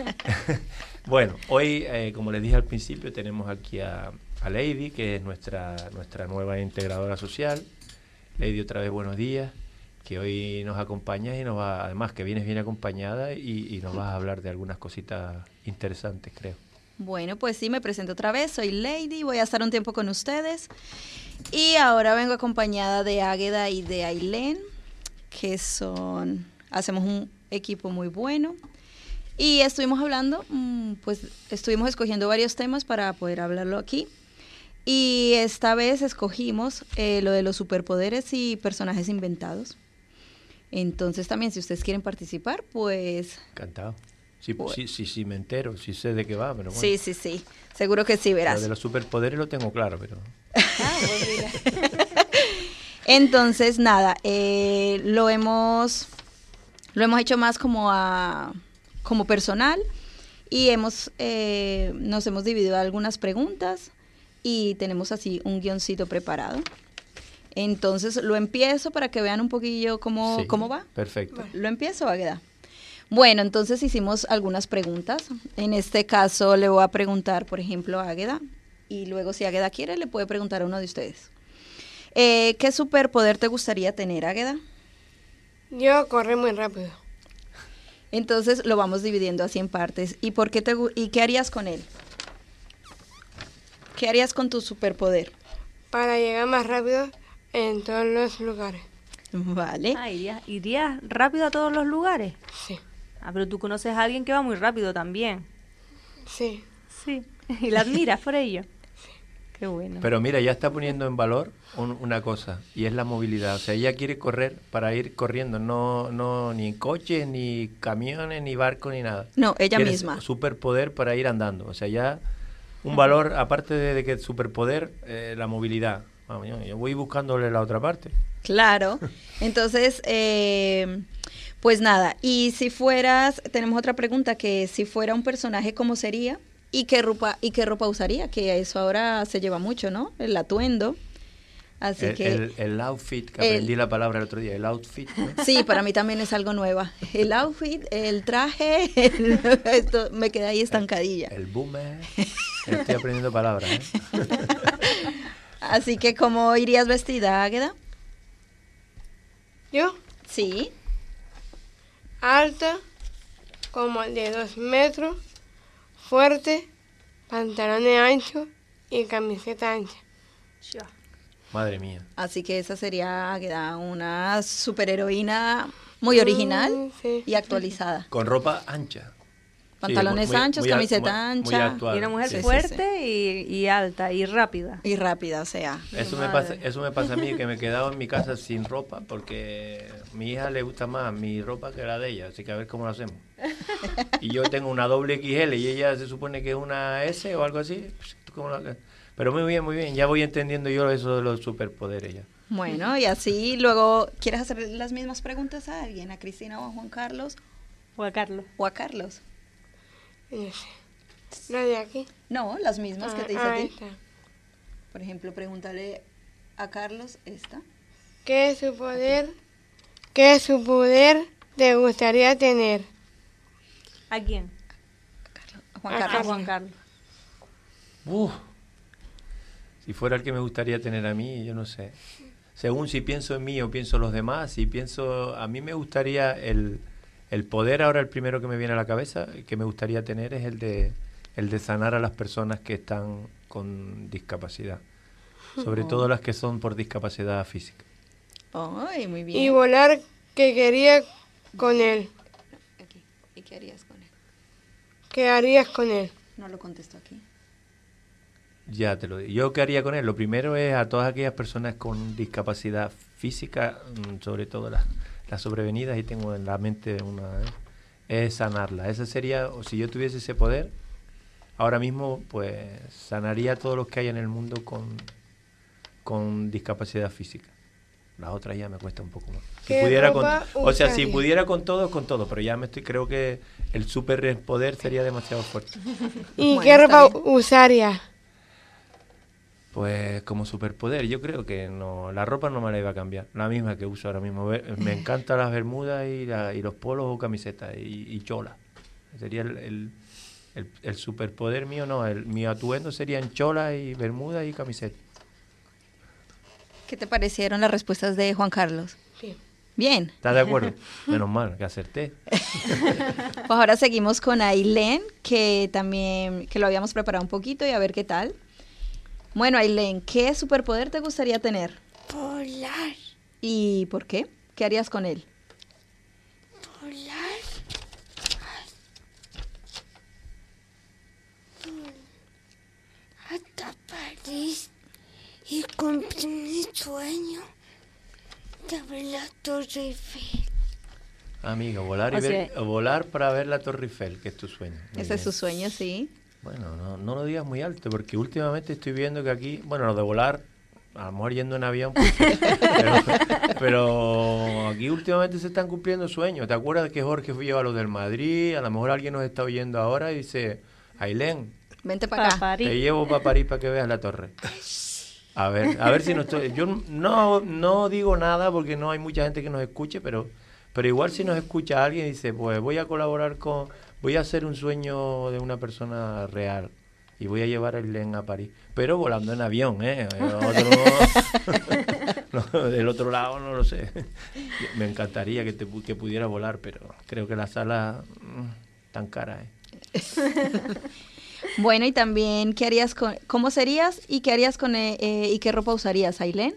Bueno, hoy, eh, como les dije al principio, tenemos aquí a, a Lady, que es nuestra, nuestra nueva integradora social. Lady, otra vez buenos días, que hoy nos acompañas y nos va, además que vienes bien acompañada y, y nos vas a hablar de algunas cositas interesantes, creo. Bueno, pues sí, me presento otra vez, soy Lady, voy a estar un tiempo con ustedes. Y ahora vengo acompañada de Águeda y de Ailén, que son, hacemos un equipo muy bueno. Y estuvimos hablando, mm, pues estuvimos escogiendo varios temas para poder hablarlo aquí. Y esta vez escogimos eh, lo de los superpoderes y personajes inventados. Entonces también si ustedes quieren participar, pues... Encantado. Sí, Bueno. sí, sí, sí, me entero, sí sé de qué va, pero bueno. Sí, sí, sí. Seguro que sí, Lo verás. de los superpoderes lo tengo claro, pero... Ah, pues mira. Entonces, nada, eh, lo hemos lo hemos hecho más como a como personal y hemos eh, nos hemos dividido algunas preguntas y tenemos así un guioncito preparado. Entonces lo empiezo para que vean un poquillo cómo, Sí, cómo va. Perfecto. ¿Lo empiezo, Águeda? Bueno, entonces hicimos algunas preguntas. En este caso le voy a preguntar, por ejemplo, a Águeda, y luego si Águeda quiere le puede preguntar a uno de ustedes. Eh, ¿Qué superpoder te gustaría tener, Águeda? Yo corrí muy rápido. Entonces lo vamos dividiendo así en partes. ¿Y por qué te gu- y qué harías con él? ¿Qué harías con tu superpoder? Para llegar más rápido en todos los lugares. Vale. Ah, irías, irías rápido a todos los lugares. Sí, Ah, pero tú conoces a alguien que va muy rápido también. sí. Sí. Y la admiras por ello. Qué bueno. Pero mira, ya está poniendo en valor un- una cosa, y es la movilidad. O sea, ella quiere correr para ir corriendo, no, no ni en coches, ni camiones, ni barcos, ni nada. No, ella Quiere misma. superpoder para ir andando. O sea, ya un valor, aparte de, de que superpoder, eh, la movilidad. Vamos, yo, yo voy buscándole la otra parte. Claro. Entonces, eh, pues nada, y si fueras, tenemos otra pregunta, que si fuera un personaje, ¿cómo sería? ¿Y qué ropa, y qué ropa usaría? Que eso ahora se lleva mucho, ¿no? El atuendo. Así El, que... el, el outfit, que el- aprendí la palabra el otro día, el outfit. ¿no? Sí, para mí también es algo nueva. El outfit, el traje, el- esto, me quedé ahí estancadilla. El boomer. Estoy aprendiendo palabras, ¿eh? Así que, ¿cómo irías vestida, Águeda? Yo, Sí. alta, como de dos metros, fuerte, pantalones anchos y camiseta ancha. Madre mía. Así que esa sería, Águeda, una superheroína muy original Mm, sí. y actualizada. Con ropa ancha. Pantalones Sí, muy- anchos, muy a- camiseta muy- muy ancha. actual. Y una mujer Sí, sí, fuerte Y, y alta y rápida. Y rápida, o sea. Eso me, pasa, eso me pasa a mí, que me he quedado en mi casa sin ropa porque a mi hija le gusta más mi ropa que la de ella, así que a ver cómo lo hacemos. Y yo tengo una doble equis ele y ella se supone que es una ese o algo así. Pues, ¿tú cómo lo- Pero muy bien, muy bien, ya voy entendiendo yo eso de los superpoderes ya. Bueno, y así luego, ¿quieres hacer las mismas preguntas a alguien? ¿A Cristina o a Juan Carlos? O a Carlos. ¿O a Carlos? No sé. ¿No de aquí? No, las mismas que te hice Ah, a ti. esta. Por ejemplo, pregúntale a Carlos esta. ¿Qué su poder, qué su poder te gustaría tener? ¿A quién? A Juan A A Carlos. Juan Carlos. Uf. Si fuera el que me gustaría tener a mí, yo no sé. Según si pienso en mí o pienso en los demás, si pienso, a mí me gustaría el, el poder, ahora el primero que me viene a la cabeza, que me gustaría tener es el de, el de sanar a las personas que están con discapacidad. Sobre todo las que son por discapacidad física. Ay, muy Y bien. volar, que quería con él. Aquí. ¿Y qué harías con él? ¿Qué harías con él? No lo contesto aquí. Ya te lo digo. ¿Yo qué haría con él? Lo primero es a todas aquellas personas con discapacidad física, mm, sobre todo las, las sobrevenidas, y tengo en la mente una, ¿eh? es sanarla. Ese sería, o si yo tuviese ese poder, ahora mismo pues sanaría a todos los que hay en el mundo con, con discapacidad física. Las otras ya me cuesta un poco más. Si ¿Qué pudiera con, ropa o sea, si usaría? pudiera con todos, con todos, pero ya me estoy, creo que el superpoder sería demasiado fuerte. ¿Y Bueno, qué está ropa bien. usaría? Pues como superpoder, yo creo que no, la ropa no me la iba a cambiar, la misma que uso ahora mismo. Ve- Me encantan las bermudas y, la- y los polos o camisetas y, y cholas. Sería el, el, el, el superpoder mío, no, el, mi atuendo serían cholas y bermudas y camisetas. ¿Qué te parecieron las respuestas de Juan Carlos? Bien. Bien. ¿Estás de acuerdo? Menos mal, que acerté. Pues ahora seguimos con Ailén, que también que lo habíamos preparado un poquito y a ver qué tal. Bueno, Ailén, ¿qué superpoder te gustaría tener? Volar, ¿Y por qué? ¿Qué harías con él? volar. Hasta París. París y cumplí mi sueño de ver la Torre Eiffel. Amiga, volar, y O ver- sea- volar para ver la Torre Eiffel, que es tu sueño. Muy Ese es bien. su sueño, sí. Bueno, no, no lo digas muy alto, porque últimamente estoy viendo que aquí, bueno, lo de volar, a lo mejor yendo en avión, pues, pero, pero aquí últimamente se están cumpliendo sueños. ¿Te acuerdas que Jorge fue a los del Madrid? A lo mejor alguien nos está oyendo ahora y dice, Ailén, Vente para Para acá. París. te llevo para París para que veas la torre. A ver, a ver si no estoy... Yo no, no digo nada porque no hay mucha gente que nos escuche, pero, pero igual si nos escucha alguien y dice, pues voy a colaborar con... Voy a hacer un sueño de una persona real y voy a llevar a Ailén a París. Pero volando en avión, ¿eh? Otro, no, del otro lado no lo sé. Me encantaría que, te, pu- que pudiera volar, pero creo que la sala mm, tan cara, ¿eh? Bueno, y también, ¿qué harías con, cómo serías y qué harías con, eh, eh, y qué ropa usarías, Ailén?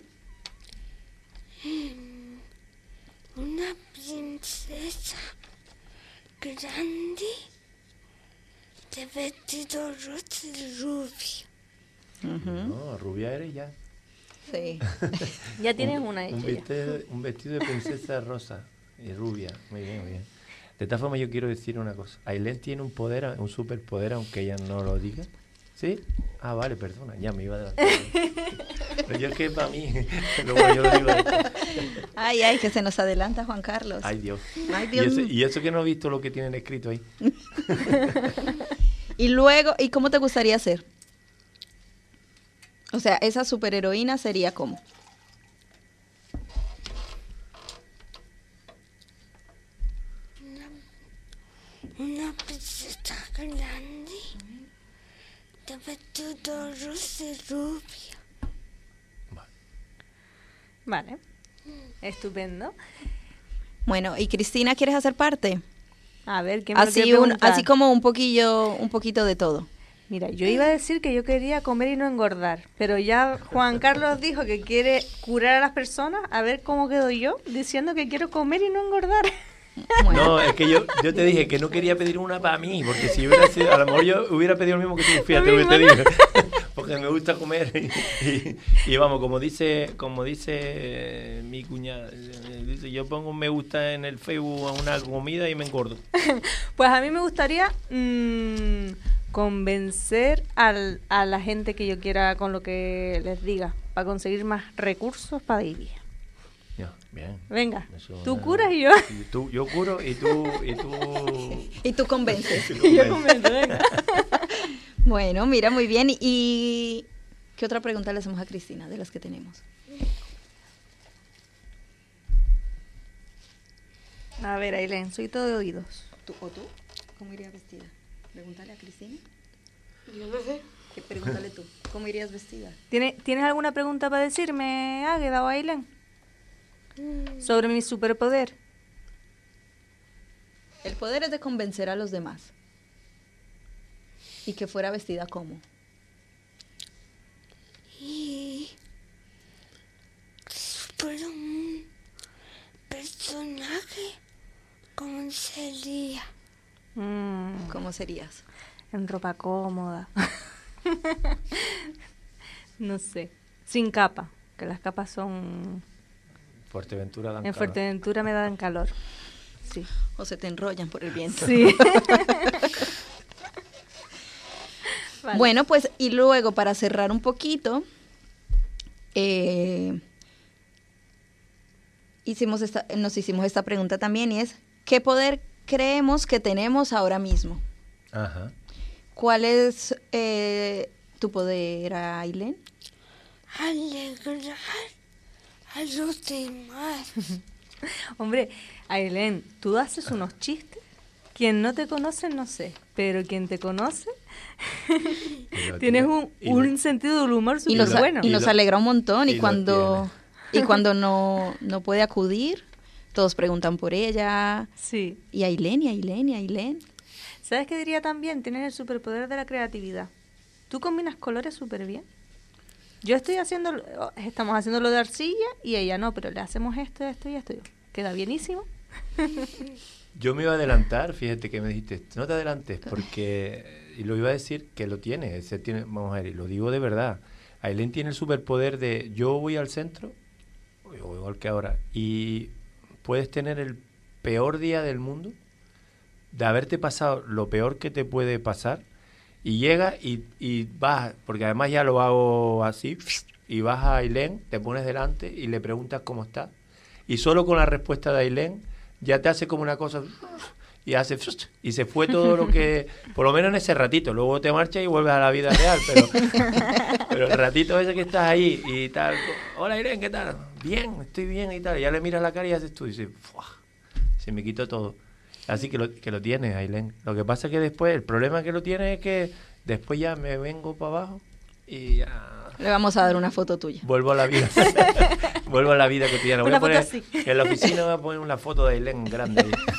Una princesa grande de vestido rosa y rubio. No, rubia eres ya. Sí. Ya tienes una Un hecha ya. vestido, un vestido de princesa rosa y rubia. Muy bien, muy bien. De esta forma yo quiero decir una cosa. Ailén tiene un poder, un superpoder, aunque ella no lo diga. ¿Sí? Ah, vale, perdona. Ya me iba a adelantar. Pero yo es que para mí, luego yo lo digo después. Ay, ay, que se nos adelanta Juan Carlos. Ay, Dios. Ay, Y Dios eso, mío. y eso que no he visto lo que tienen escrito ahí. Y luego, ¿y cómo te gustaría ser? O sea, esa superheroína sería cómo. Una princesa grande de vestido rosa y rubio. Vale. Estupendo. Bueno, y Cristina, ¿quieres hacer parte? A ver, ¿qué me lo quiere Así, un, preguntar? así como un poquillo, un poquito de todo. Mira, yo iba a decir que yo quería comer y no engordar, pero ya Juan Carlos dijo que quiere curar a las personas. A ver cómo quedo yo diciendo que quiero comer y no engordar. Bueno, No, es que yo, yo te dije que no quería pedir una para mí, porque si hubiera sido, a lo mejor yo hubiera pedido lo mismo que tú, fíjate lo que te dije, porque me gusta comer y, y- y vamos, como dice, como dice eh, mi cuñada, eh, dice, yo pongo un me gusta en el Facebook a una comida y me engordo. Pues a mí me gustaría mm, convencer al, a la gente que yo quiera con lo que les diga, para conseguir más recursos para vivir. Ya, bien. Venga, Eso, tú eh, curas y yo. y tú, yo curo y tú, y tú, y tú convences. tú y yo convences. comento, venga. Bueno, mira, muy bien. ¿Y qué otra pregunta le hacemos a Cristina de las que tenemos? A ver, Ailén, soy todo de oídos. ¿Tú o tú? ¿Cómo irías vestida? Pregúntale a Cristina. Yo no sé. ¿Qué, pregúntale tú. ¿Cómo irías vestida? ¿Tiene- ¿Tienes alguna pregunta para decirme, Águeda o Ailén? Sobre mi superpoder. El poder es de convencer a los demás. Y que fuera vestida como. Y si fuera un personaje, ¿cómo sería? Mm, ¿Cómo serías? en ropa cómoda. No sé. Sin capa, que las capas son... Fuerteventura dan En calor. Fuerteventura me dan calor. Sí. O se te enrollan por el viento. Sí. Vale. Bueno, pues y luego para cerrar un poquito, eh, hicimos esta, nos hicimos esta pregunta también y es, ¿qué poder creemos que tenemos ahora mismo? Ajá. ¿Cuál es eh, tu poder, Ailén? Alegrar a los demás. Hombre, Ailén, tú haces unos chistes. Quien no te conoce, no sé. Pero quien te conoce, Y lo tienes tiene- un, y lo- un sentido del humor Y súper nos, a- bueno. y Y nos lo- alegra un montón y y lo cuando, y cuando no, no puede acudir, todos preguntan por ella. Sí. Y Ailén, y Ailén, y Ailén. ¿Sabes qué diría también? Tienes el superpoder de la creatividad. Tú combinas colores súper bien. Yo estoy haciendo, oh, estamos haciendo lo de arcilla y ella no, pero le hacemos esto, esto y esto. Queda bienísimo. Yo me iba a adelantar, fíjate que me dijiste, no te adelantes, porque, y lo iba a decir que lo tiene, se tiene, vamos a ver, y lo digo de verdad, Ailén tiene el superpoder de, yo voy al centro, o igual que ahora, y puedes tener el peor día del mundo, de haberte pasado lo peor que te puede pasar, y llegas y, y vas, porque además ya lo hago así, y vas a Ailén, te pones delante y le preguntas cómo está, y solo con la respuesta de Ailén ya te hace como una cosa... y hace y se fue todo lo que, por lo menos en ese ratito, luego te marchas y vuelves a la vida real, pero, pero el ratito ese que estás ahí y tal, hola Irene, ¿qué tal? Bien, estoy bien y tal, y ya le miras la cara y haces tú y dices, ¡fua! Se me quitó todo. Así que lo, que lo tienes, Ailén. Lo que pasa es que después, el problema que lo tienes es que después ya me vengo para abajo y ya... Le vamos a dar una foto tuya. Vuelvo a la vida. Vuelvo a la vida cotidiana. Voy Una a poner, foto así. en la oficina voy a poner una foto de Ailén grande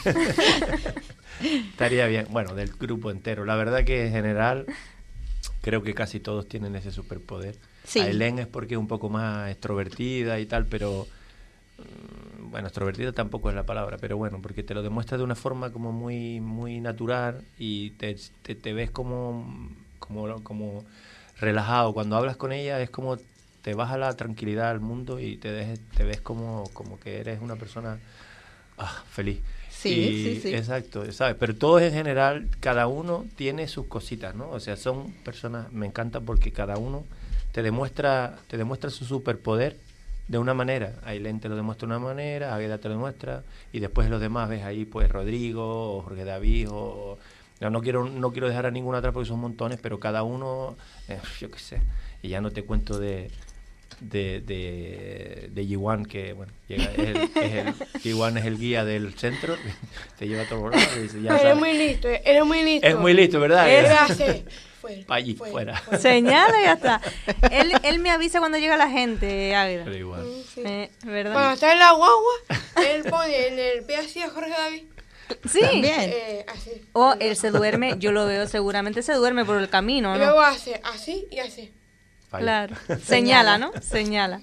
ahí. Estaría bien. Bueno, del grupo entero. La verdad que en general creo que casi todos tienen ese superpoder. Sí. Ailén es porque es un poco más extrovertida y tal, pero... Bueno, extrovertida tampoco es la palabra, pero bueno, porque te lo demuestra de una forma como muy muy natural y te, te, te ves como, como, como relajado. Cuando hablas con ella es como te baja la tranquilidad al mundo y te, dejes, te ves como, como que eres una persona ah, feliz. Sí, y, sí, sí. Exacto, ¿sabes? Pero todos en general, cada uno tiene sus cositas, ¿no? O sea, son personas, me encanta porque cada uno te demuestra, te demuestra su superpoder de una manera. Ailén te lo demuestra de una manera, Águeda te lo demuestra, y después los demás ves ahí, pues Rodrigo, o Jorge David, o... No, no quiero no quiero dejar a ninguna atrás porque son montones, pero cada uno, eh, yo qué sé, y ya no te cuento de de de, de Yiwan, que bueno, llega, es el, es el, Yiwan es el guía del centro, te lleva a todos lados y dice, ya Eres sabes. muy listo, eres muy listo. Es muy listo, ¿verdad? Él Es- hace. Fuera, Pa' allí, fuera, fuera. fuera. Señala y ya está. Él, él me avisa cuando llega la gente, Águeda. Pero igual. Sí. Eh, Cuando ¿Verdad? está en la guagua, él pone en el pie así a Jorge David. Sí. También. Eh, así. O él se duerme, yo lo veo, seguramente se duerme por el camino, Y ¿no? luego hace así y así. Falla. Claro. Señala, ¿no? Señala.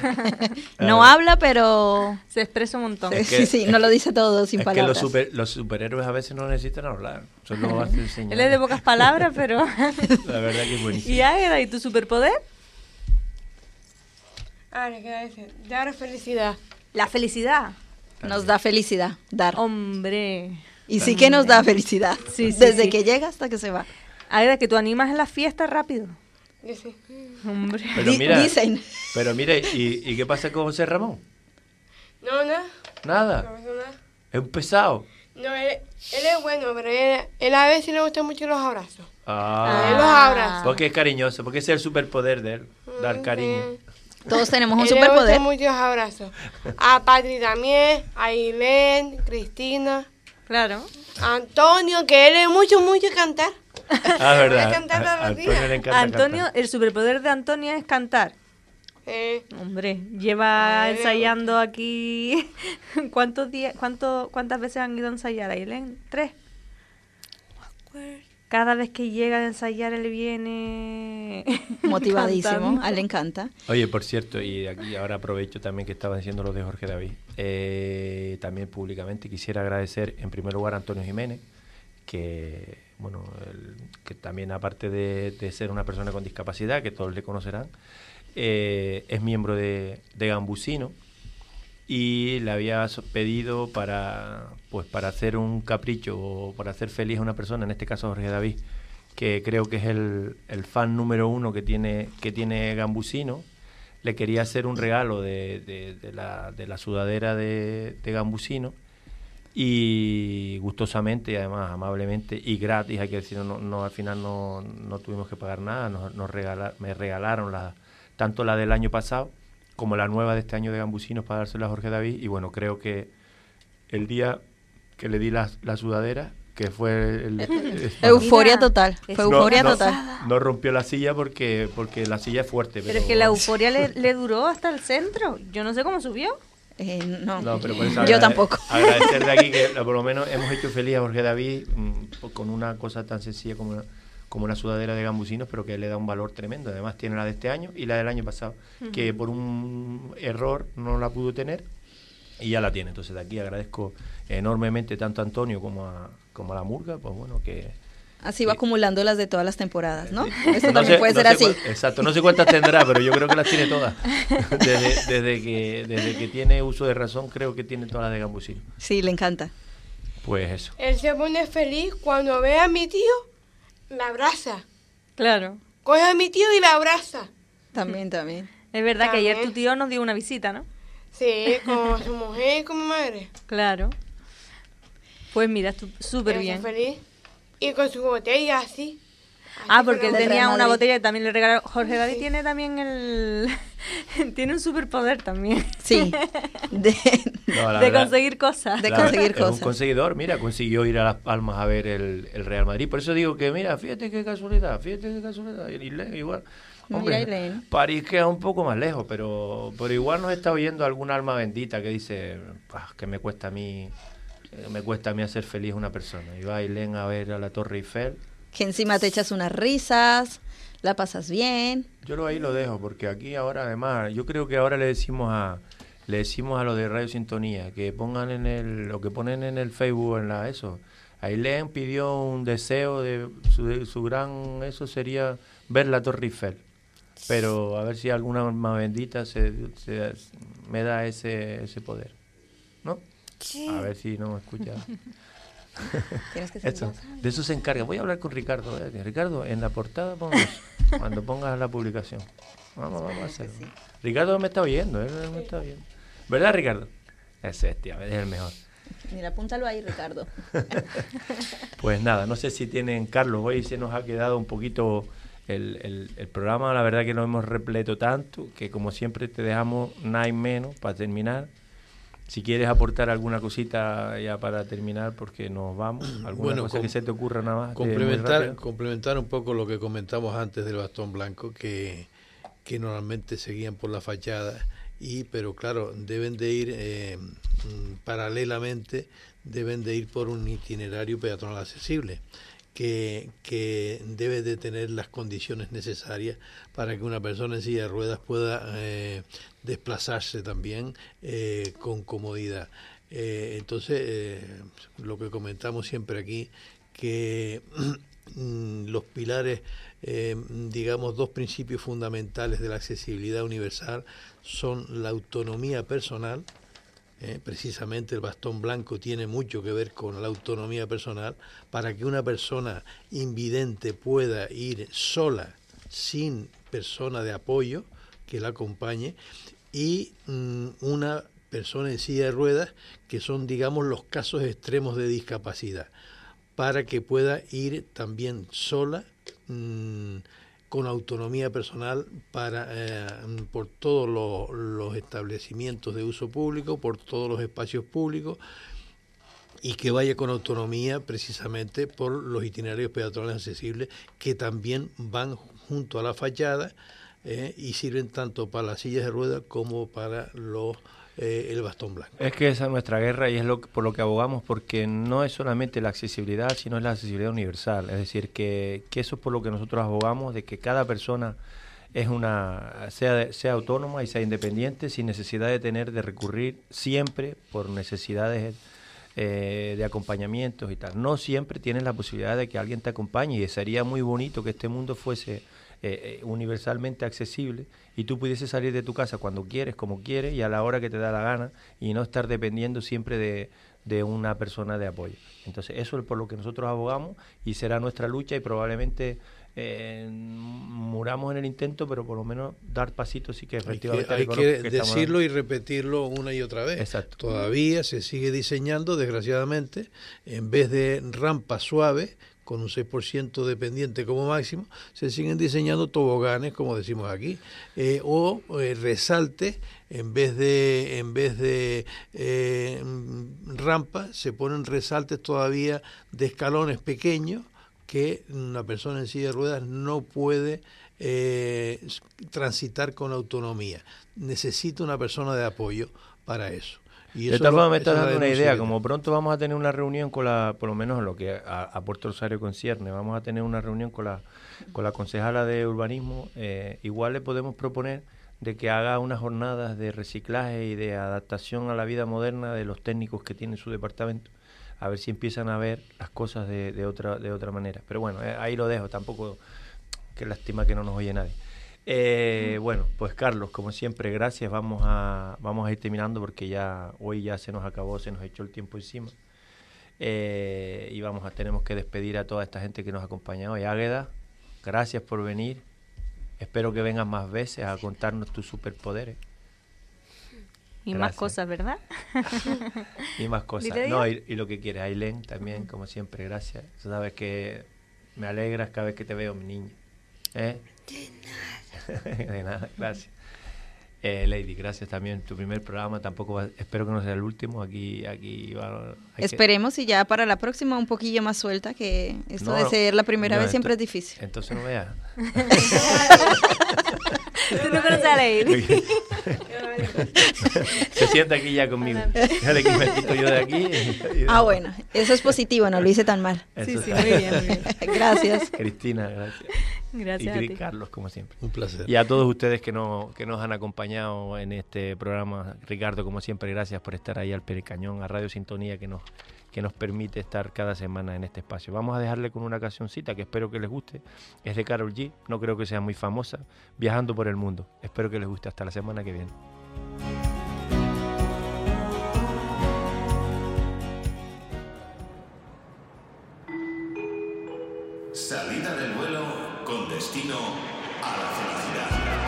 No habla, pero... Se expresa un montón. Es Sí, que- sí, no lo dice todo sin Es que los, palabras. super, los superhéroes a veces no necesitan hablar, solo hacen señales. Él es de pocas palabras, pero... La verdad que es buenísimo. ¿Y Águeda, y tu superpoder? Ahora, ¿qué va a decir? Dar felicidad. La felicidad. Nos da felicidad, dar. Hombre. Y sí que nos da felicidad. Sí, sí, Desde sí. que llega hasta que se va. Águeda, que tú animas en la fiesta rápido. Yo sí. Hombre. Pero Di- mira, dicen. pero mira, ¿y, ¿y qué pasa con José Ramón? No, nada. No Nada, pasa nada. es un pesado. No, él, él es bueno, pero él, él a veces le gustan mucho los abrazos. Ah, Él los abraza. porque es cariñoso, porque ese es el superpoder de él, dar cariño. Todos tenemos un Él le superpoder. gustan muchos abrazos. A Patri también, a Ailén, Cristina, Claro. a Antonio, que él es mucho, mucho cantar. Ah, verdad. Voy a cantar todos A- los Antonio días. le encanta Antonio, cantar. el superpoder de Antonio es cantar. Eh, Hombre, lleva Eh. ensayando aquí. ¿Cuántos días, cuánto, cuántas veces han ido a ensayar, Ailén? ¿Tres? Cada vez que llega a ensayar él viene Motivadísimo, cantando. a él le encanta. Oye, por cierto, y aquí ahora aprovecho también que estaba diciendo lo de Jorge David. Eh, también públicamente quisiera agradecer en primer lugar a Antonio Jiménez, que bueno, el- que también aparte de, de ser una persona con discapacidad, que todos le conocerán, eh, es miembro de, de Gambusino y le había so- pedido para pues para hacer un capricho o para hacer feliz a una persona, en este caso Jorge David, que creo que es el, el fan número uno que tiene que tiene Gambusino. Le quería hacer un regalo de, de, de la, de la sudadera de, de Gambusino y gustosamente y además amablemente y gratis, hay que decir, no, no al final no, no tuvimos que pagar nada, nos, nos regala- me regalaron la, tanto la del año pasado como la nueva de este año de Gambusinos para dársela a Jorge David, y bueno, creo que el día que le di la, la sudadera, que fue el, el- Euforia Mira, total. es- Fue no, euforia no- total. no rompió la silla porque porque la silla es fuerte, pero, Pero es que la euforia le, le duró hasta el centro. Yo no sé cómo subió. Eh, no, No, pero por eso yo agrade- tampoco. Agradecer de aquí que por lo menos hemos hecho feliz a Jorge David mm, con una cosa tan sencilla como una, como una sudadera de Gambusinos, pero que le da un valor tremendo. Además tiene la de este año y la del año pasado, que por un error no la pudo tener y ya la tiene. Entonces de aquí agradezco enormemente tanto a Antonio como a, como a la Murga, pues bueno, que, Así va Sí. acumulando las de todas las temporadas, ¿no? Sí. Esto No también sé- puede no ser sé así. cuál- exacto, no sé cuántas tendrá, pero yo creo que las tiene todas. Desde, desde que desde que tiene uso de razón, creo que tiene todas las de Gambusino. Sí, le encanta. Pues eso. Él se pone feliz cuando ve a mi tío, me abraza. Claro. Coge a mi tío y la abraza. También, también. Es verdad que ayer También. tu tío nos dio una visita, ¿no? Sí, como su mujer y como madre. Claro. Pues mira, estu- súper Él bien. está feliz. Y con su botella así. Ah, Así porque él con la- del tenía Real una Madrid. botella que también le regaló. Jorge David Sí. tiene también el... tiene un superpoder también. Sí. De, No, la de verdad- conseguir cosas. de La- conseguir es cosas. un conseguidor, mira, consiguió ir a Las Palmas a ver el, el Real Madrid. Por eso digo que, mira, fíjate qué casualidad, fíjate qué casualidad. Y le- igual. Hombre, Mira, Ailén. París queda un poco más lejos, pero, pero igual nos está oyendo alguna alma bendita que dice, "Ah, que me cuesta a mí, eh, me cuesta a mí hacer feliz a una persona". Y va Ailén a ver a la Torre Eiffel. Que encima te echas unas risas, la pasas bien. Yo lo ahí lo dejo, porque aquí ahora además, yo creo que ahora le decimos a le decimos a los de Radio Sintonía que pongan en el, lo que ponen en el Facebook, en la eso. Ailén pidió un deseo de su, de su gran, eso sería ver la Torre Eiffel. Pero a ver si alguna alma bendita se, se- me da ese, ese poder, ¿no? Sí. A ver si no me escucha. Tienes que ser Eso, ya. de eso se encarga. Voy a hablar con Ricardo. ¿eh? Ricardo, en la portada pon eso, cuando pongas la publicación. Vamos, vamos a hacerlo. Ricardo me está oyendo, él me está oyendo. ¿Verdad, Ricardo? Ese es, tío, es el mejor. Mira, apúntalo ahí, Ricardo. Pues nada, no sé si tienen, Carlos, hoy se nos ha quedado un poquito el, el, el programa, la verdad que lo hemos repleto tanto, que como siempre te dejamos nada y menos para terminar. Si quieres aportar alguna cosita ya para terminar, porque nos vamos, alguna Bueno, cosa com- que se te ocurra nada más. de- muy Complementar, rápido. complementar un poco lo que comentamos antes del bastón blanco, que, que normalmente seguían por la fachada, y pero claro, deben de ir eh, mm, paralelamente, deben de ir por un itinerario peatonal accesible, que, que debe de tener las condiciones necesarias para que una persona en silla de ruedas pueda eh, desplazarse también eh, con comodidad. Eh, entonces, eh, lo que comentamos siempre aquí, que mm, los pilares, eh, digamos, dos principios fundamentales de la accesibilidad universal son la autonomía personal. Eh, precisamente el bastón blanco tiene mucho que ver con la autonomía personal, para que una persona invidente pueda ir sola, sin persona de apoyo que la acompañe, y mm, una persona en silla de ruedas, que son, digamos, los casos extremos de discapacidad, para que pueda ir también sola, mmm, con autonomía personal para eh, por todos los, los establecimientos de uso público, por todos los espacios públicos, y que vaya con autonomía precisamente por los itinerarios peatonales accesibles, que también van junto a la fachada eh, y sirven tanto para las sillas de ruedas como para los eh, el bastón blanco. Es que esa es nuestra guerra y es lo que- por lo que abogamos, porque no es solamente la accesibilidad, sino es la accesibilidad universal. Es decir, que, que eso es por lo que nosotros abogamos, de que cada persona es una sea, de- sea autónoma y sea independiente, sin necesidad de tener de recurrir siempre por necesidades eh, de acompañamientos y tal. No siempre tienes la posibilidad de que alguien te acompañe, y sería muy bonito que este mundo fuese eh, eh, universalmente accesible y tú pudieses salir de tu casa cuando quieres, como quieres y a la hora que te da la gana, y no estar dependiendo siempre de, de una persona de apoyo. Entonces eso es por lo que nosotros abogamos y será nuestra lucha, y probablemente eh, muramos en el intento, pero por lo menos dar pasitos sí que Hay que, efectivamente hay reconozco que que estamos decirlo dando. y repetirlo una y otra vez. Exacto. Todavía se sigue diseñando, desgraciadamente, en vez de rampas suaves, con un seis por ciento de pendiente como máximo, se siguen diseñando toboganes, como decimos aquí, eh, o eh, resaltes, en vez de en vez de eh, rampas, se ponen resaltes todavía de escalones pequeños, que una persona en silla de ruedas no puede eh, transitar con autonomía. Necesita una persona de apoyo para eso. Y De eso todas lo- formas me esa estás es la dando una denuncia idea, que como pronto vamos a tener una reunión con la, por lo menos en lo que a, a Puerto Rosario concierne, vamos a tener una reunión con la con la concejala de urbanismo, eh, igual le podemos proponer de que haga unas jornadas de reciclaje y de adaptación a la vida moderna de los técnicos que tiene su departamento, a ver si empiezan a ver las cosas de, de otra de otra manera. Pero bueno, eh, ahí lo dejo, tampoco, qué lástima que no nos oye nadie. Eh, bueno, pues Carlos, como siempre, gracias. Vamos a vamos a ir terminando porque ya hoy ya se nos acabó, se nos echó el tiempo encima. Eh, y vamos a tenemos que despedir a toda esta gente que nos ha acompañado. Y Águeda, gracias por venir. Espero que vengas más veces a contarnos tus superpoderes. Y Gracias. más cosas, ¿verdad? Y más cosas. Dile No, ya. y, y lo que quieres. Ailén también, como siempre, gracias. Tú sabes que me alegras cada vez que te veo, mi niña. ¿Eh? De nada. De nada, gracias. Eh, Lady, gracias también. Tu primer programa tampoco va, espero que no sea el último. Aquí, aquí va. hay Esperemos y ya para la próxima un poquillo más suelta, que esto No, de ser la primera no, vez siempre es ento- difícil. que, entonces no veas. Tú no conoces a Lady. Se sienta aquí ya conmigo. Déjale que me quito yo de aquí. y- Ah, bueno, eso es positivo, no lo hice tan mal. Eso Sí, sí, está. muy bien, muy bien. Gracias. Cristina, gracias. Gracias a Y ti. Carlos, como siempre. Un placer. Y a todos ustedes que, no, que nos han acompañado en este programa. Ricardo, como siempre, gracias por estar ahí al pie del cañón, a Radio Sintonía, que nos, que nos permite estar cada semana en este espacio. Vamos a dejarle con una cancioncita que espero que les guste. Es de Karol G, no creo que sea muy famosa. Viajando por el mundo. Espero que les guste. Hasta la semana que viene. Salida del vuelo con destino a la felicidad.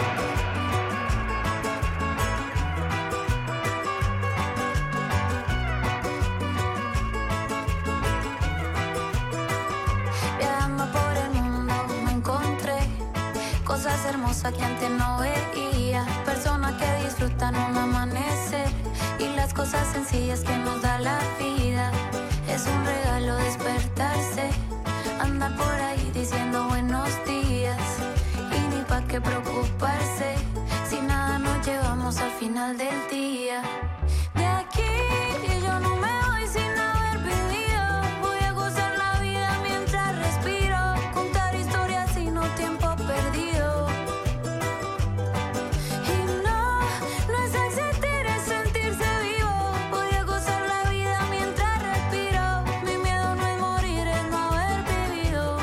Viajando por el mundo me encontré cosas hermosas que antes no veía, personas que disfrutan un amanecer y las cosas sencillas que nos da la vida. Es un regalo despertarse, andar por ahí diciendo buenos días y ni pa' qué preocuparse si nada nos llevamos al final del día. De aquí yo no me voy sin haber vivido, voy a gozar la vida mientras respiro, contar historias y no tiempo perdido. Y no, no es existir, es sentirse vivo, voy a gozar la vida mientras respiro, mi miedo no es morir, es no haber vivido.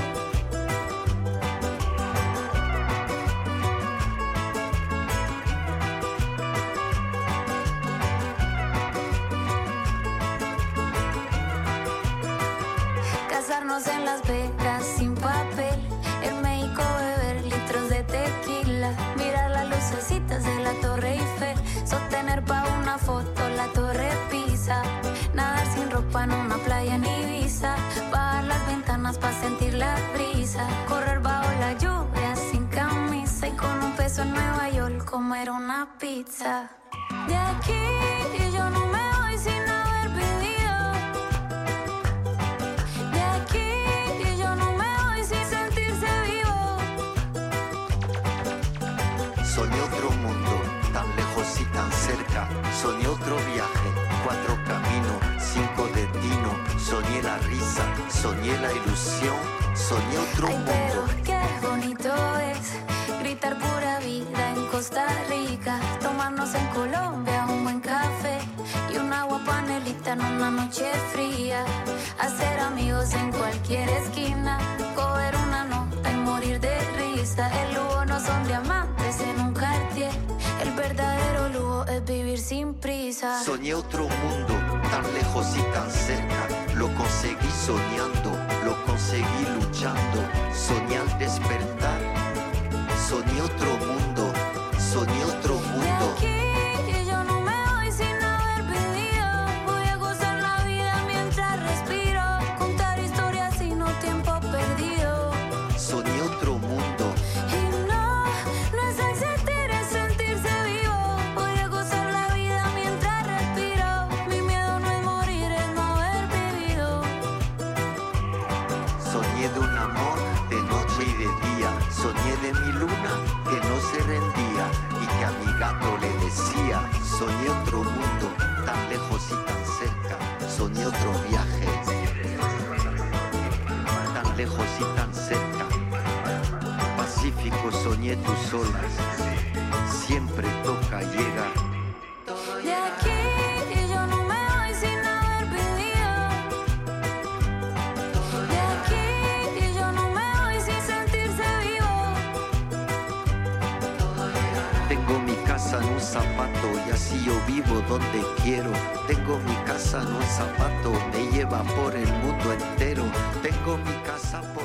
Casarnos en Las Vegas sin papel, en México beber litros de tequila, mirar las lucecitas de la Torre Eiffel, sostener pa' una foto la Torre Pisa, nadar sin ropa en una playa en Ibiza, bajar las ventanas pa' sentir la brisa, correr bajo la lluvia sin camisa y con un peso en Nueva York comer una pizza. De aquí yo no me voy sin haber vivido. De aquí yo no me voy sin sentirse vivo. Soñé otro mundo, tan lejos y tan cerca. Soñé otro viaje, cuatro caminos, cinco destinos. Soñé la risa, soñé la ilusión. Soñé otro Ay, pero mundo. qué bonito es gritar pura vida en Costa Rica, tomarnos en Colombia un buen café y un agua panelita en una noche fría, hacer amigos en cualquier esquina, coger una nota y morir de risa. El lujo no son diamantes en un Cartier, el verdadero lujo es vivir sin prisa. Soñé otro mundo, tan lejos y tan cerca. Lo conseguí soñando, lo conseguí luchando. Soñé al despertar. Soñé otro mundo, soñé otro mundo. De aquí yo no me voy sin haber vivido, voy a gozar la vida mientras respiro, contar historias y no tiempo perdido. Soñé otro mundo. Y no, no es existir, es sentirse vivo, voy a gozar la vida mientras respiro, mi miedo no es morir, es no haber vivido. Soñé de un amor de noche y de día. Soñé de mi luna que no se rendía y que a mi gato le decía. Soñé otro mundo, tan lejos y tan cerca. Soñé otro viaje, tan lejos y tan cerca. Pacífico, soñé tus olas. Siempre toca llegar. De aquí yo no me voy sin haber vivido. Tengo mi casa en un zapato y así yo vivo donde quiero. Tengo mi casa en un zapato, me lleva por el mundo entero. Tengo mi casa por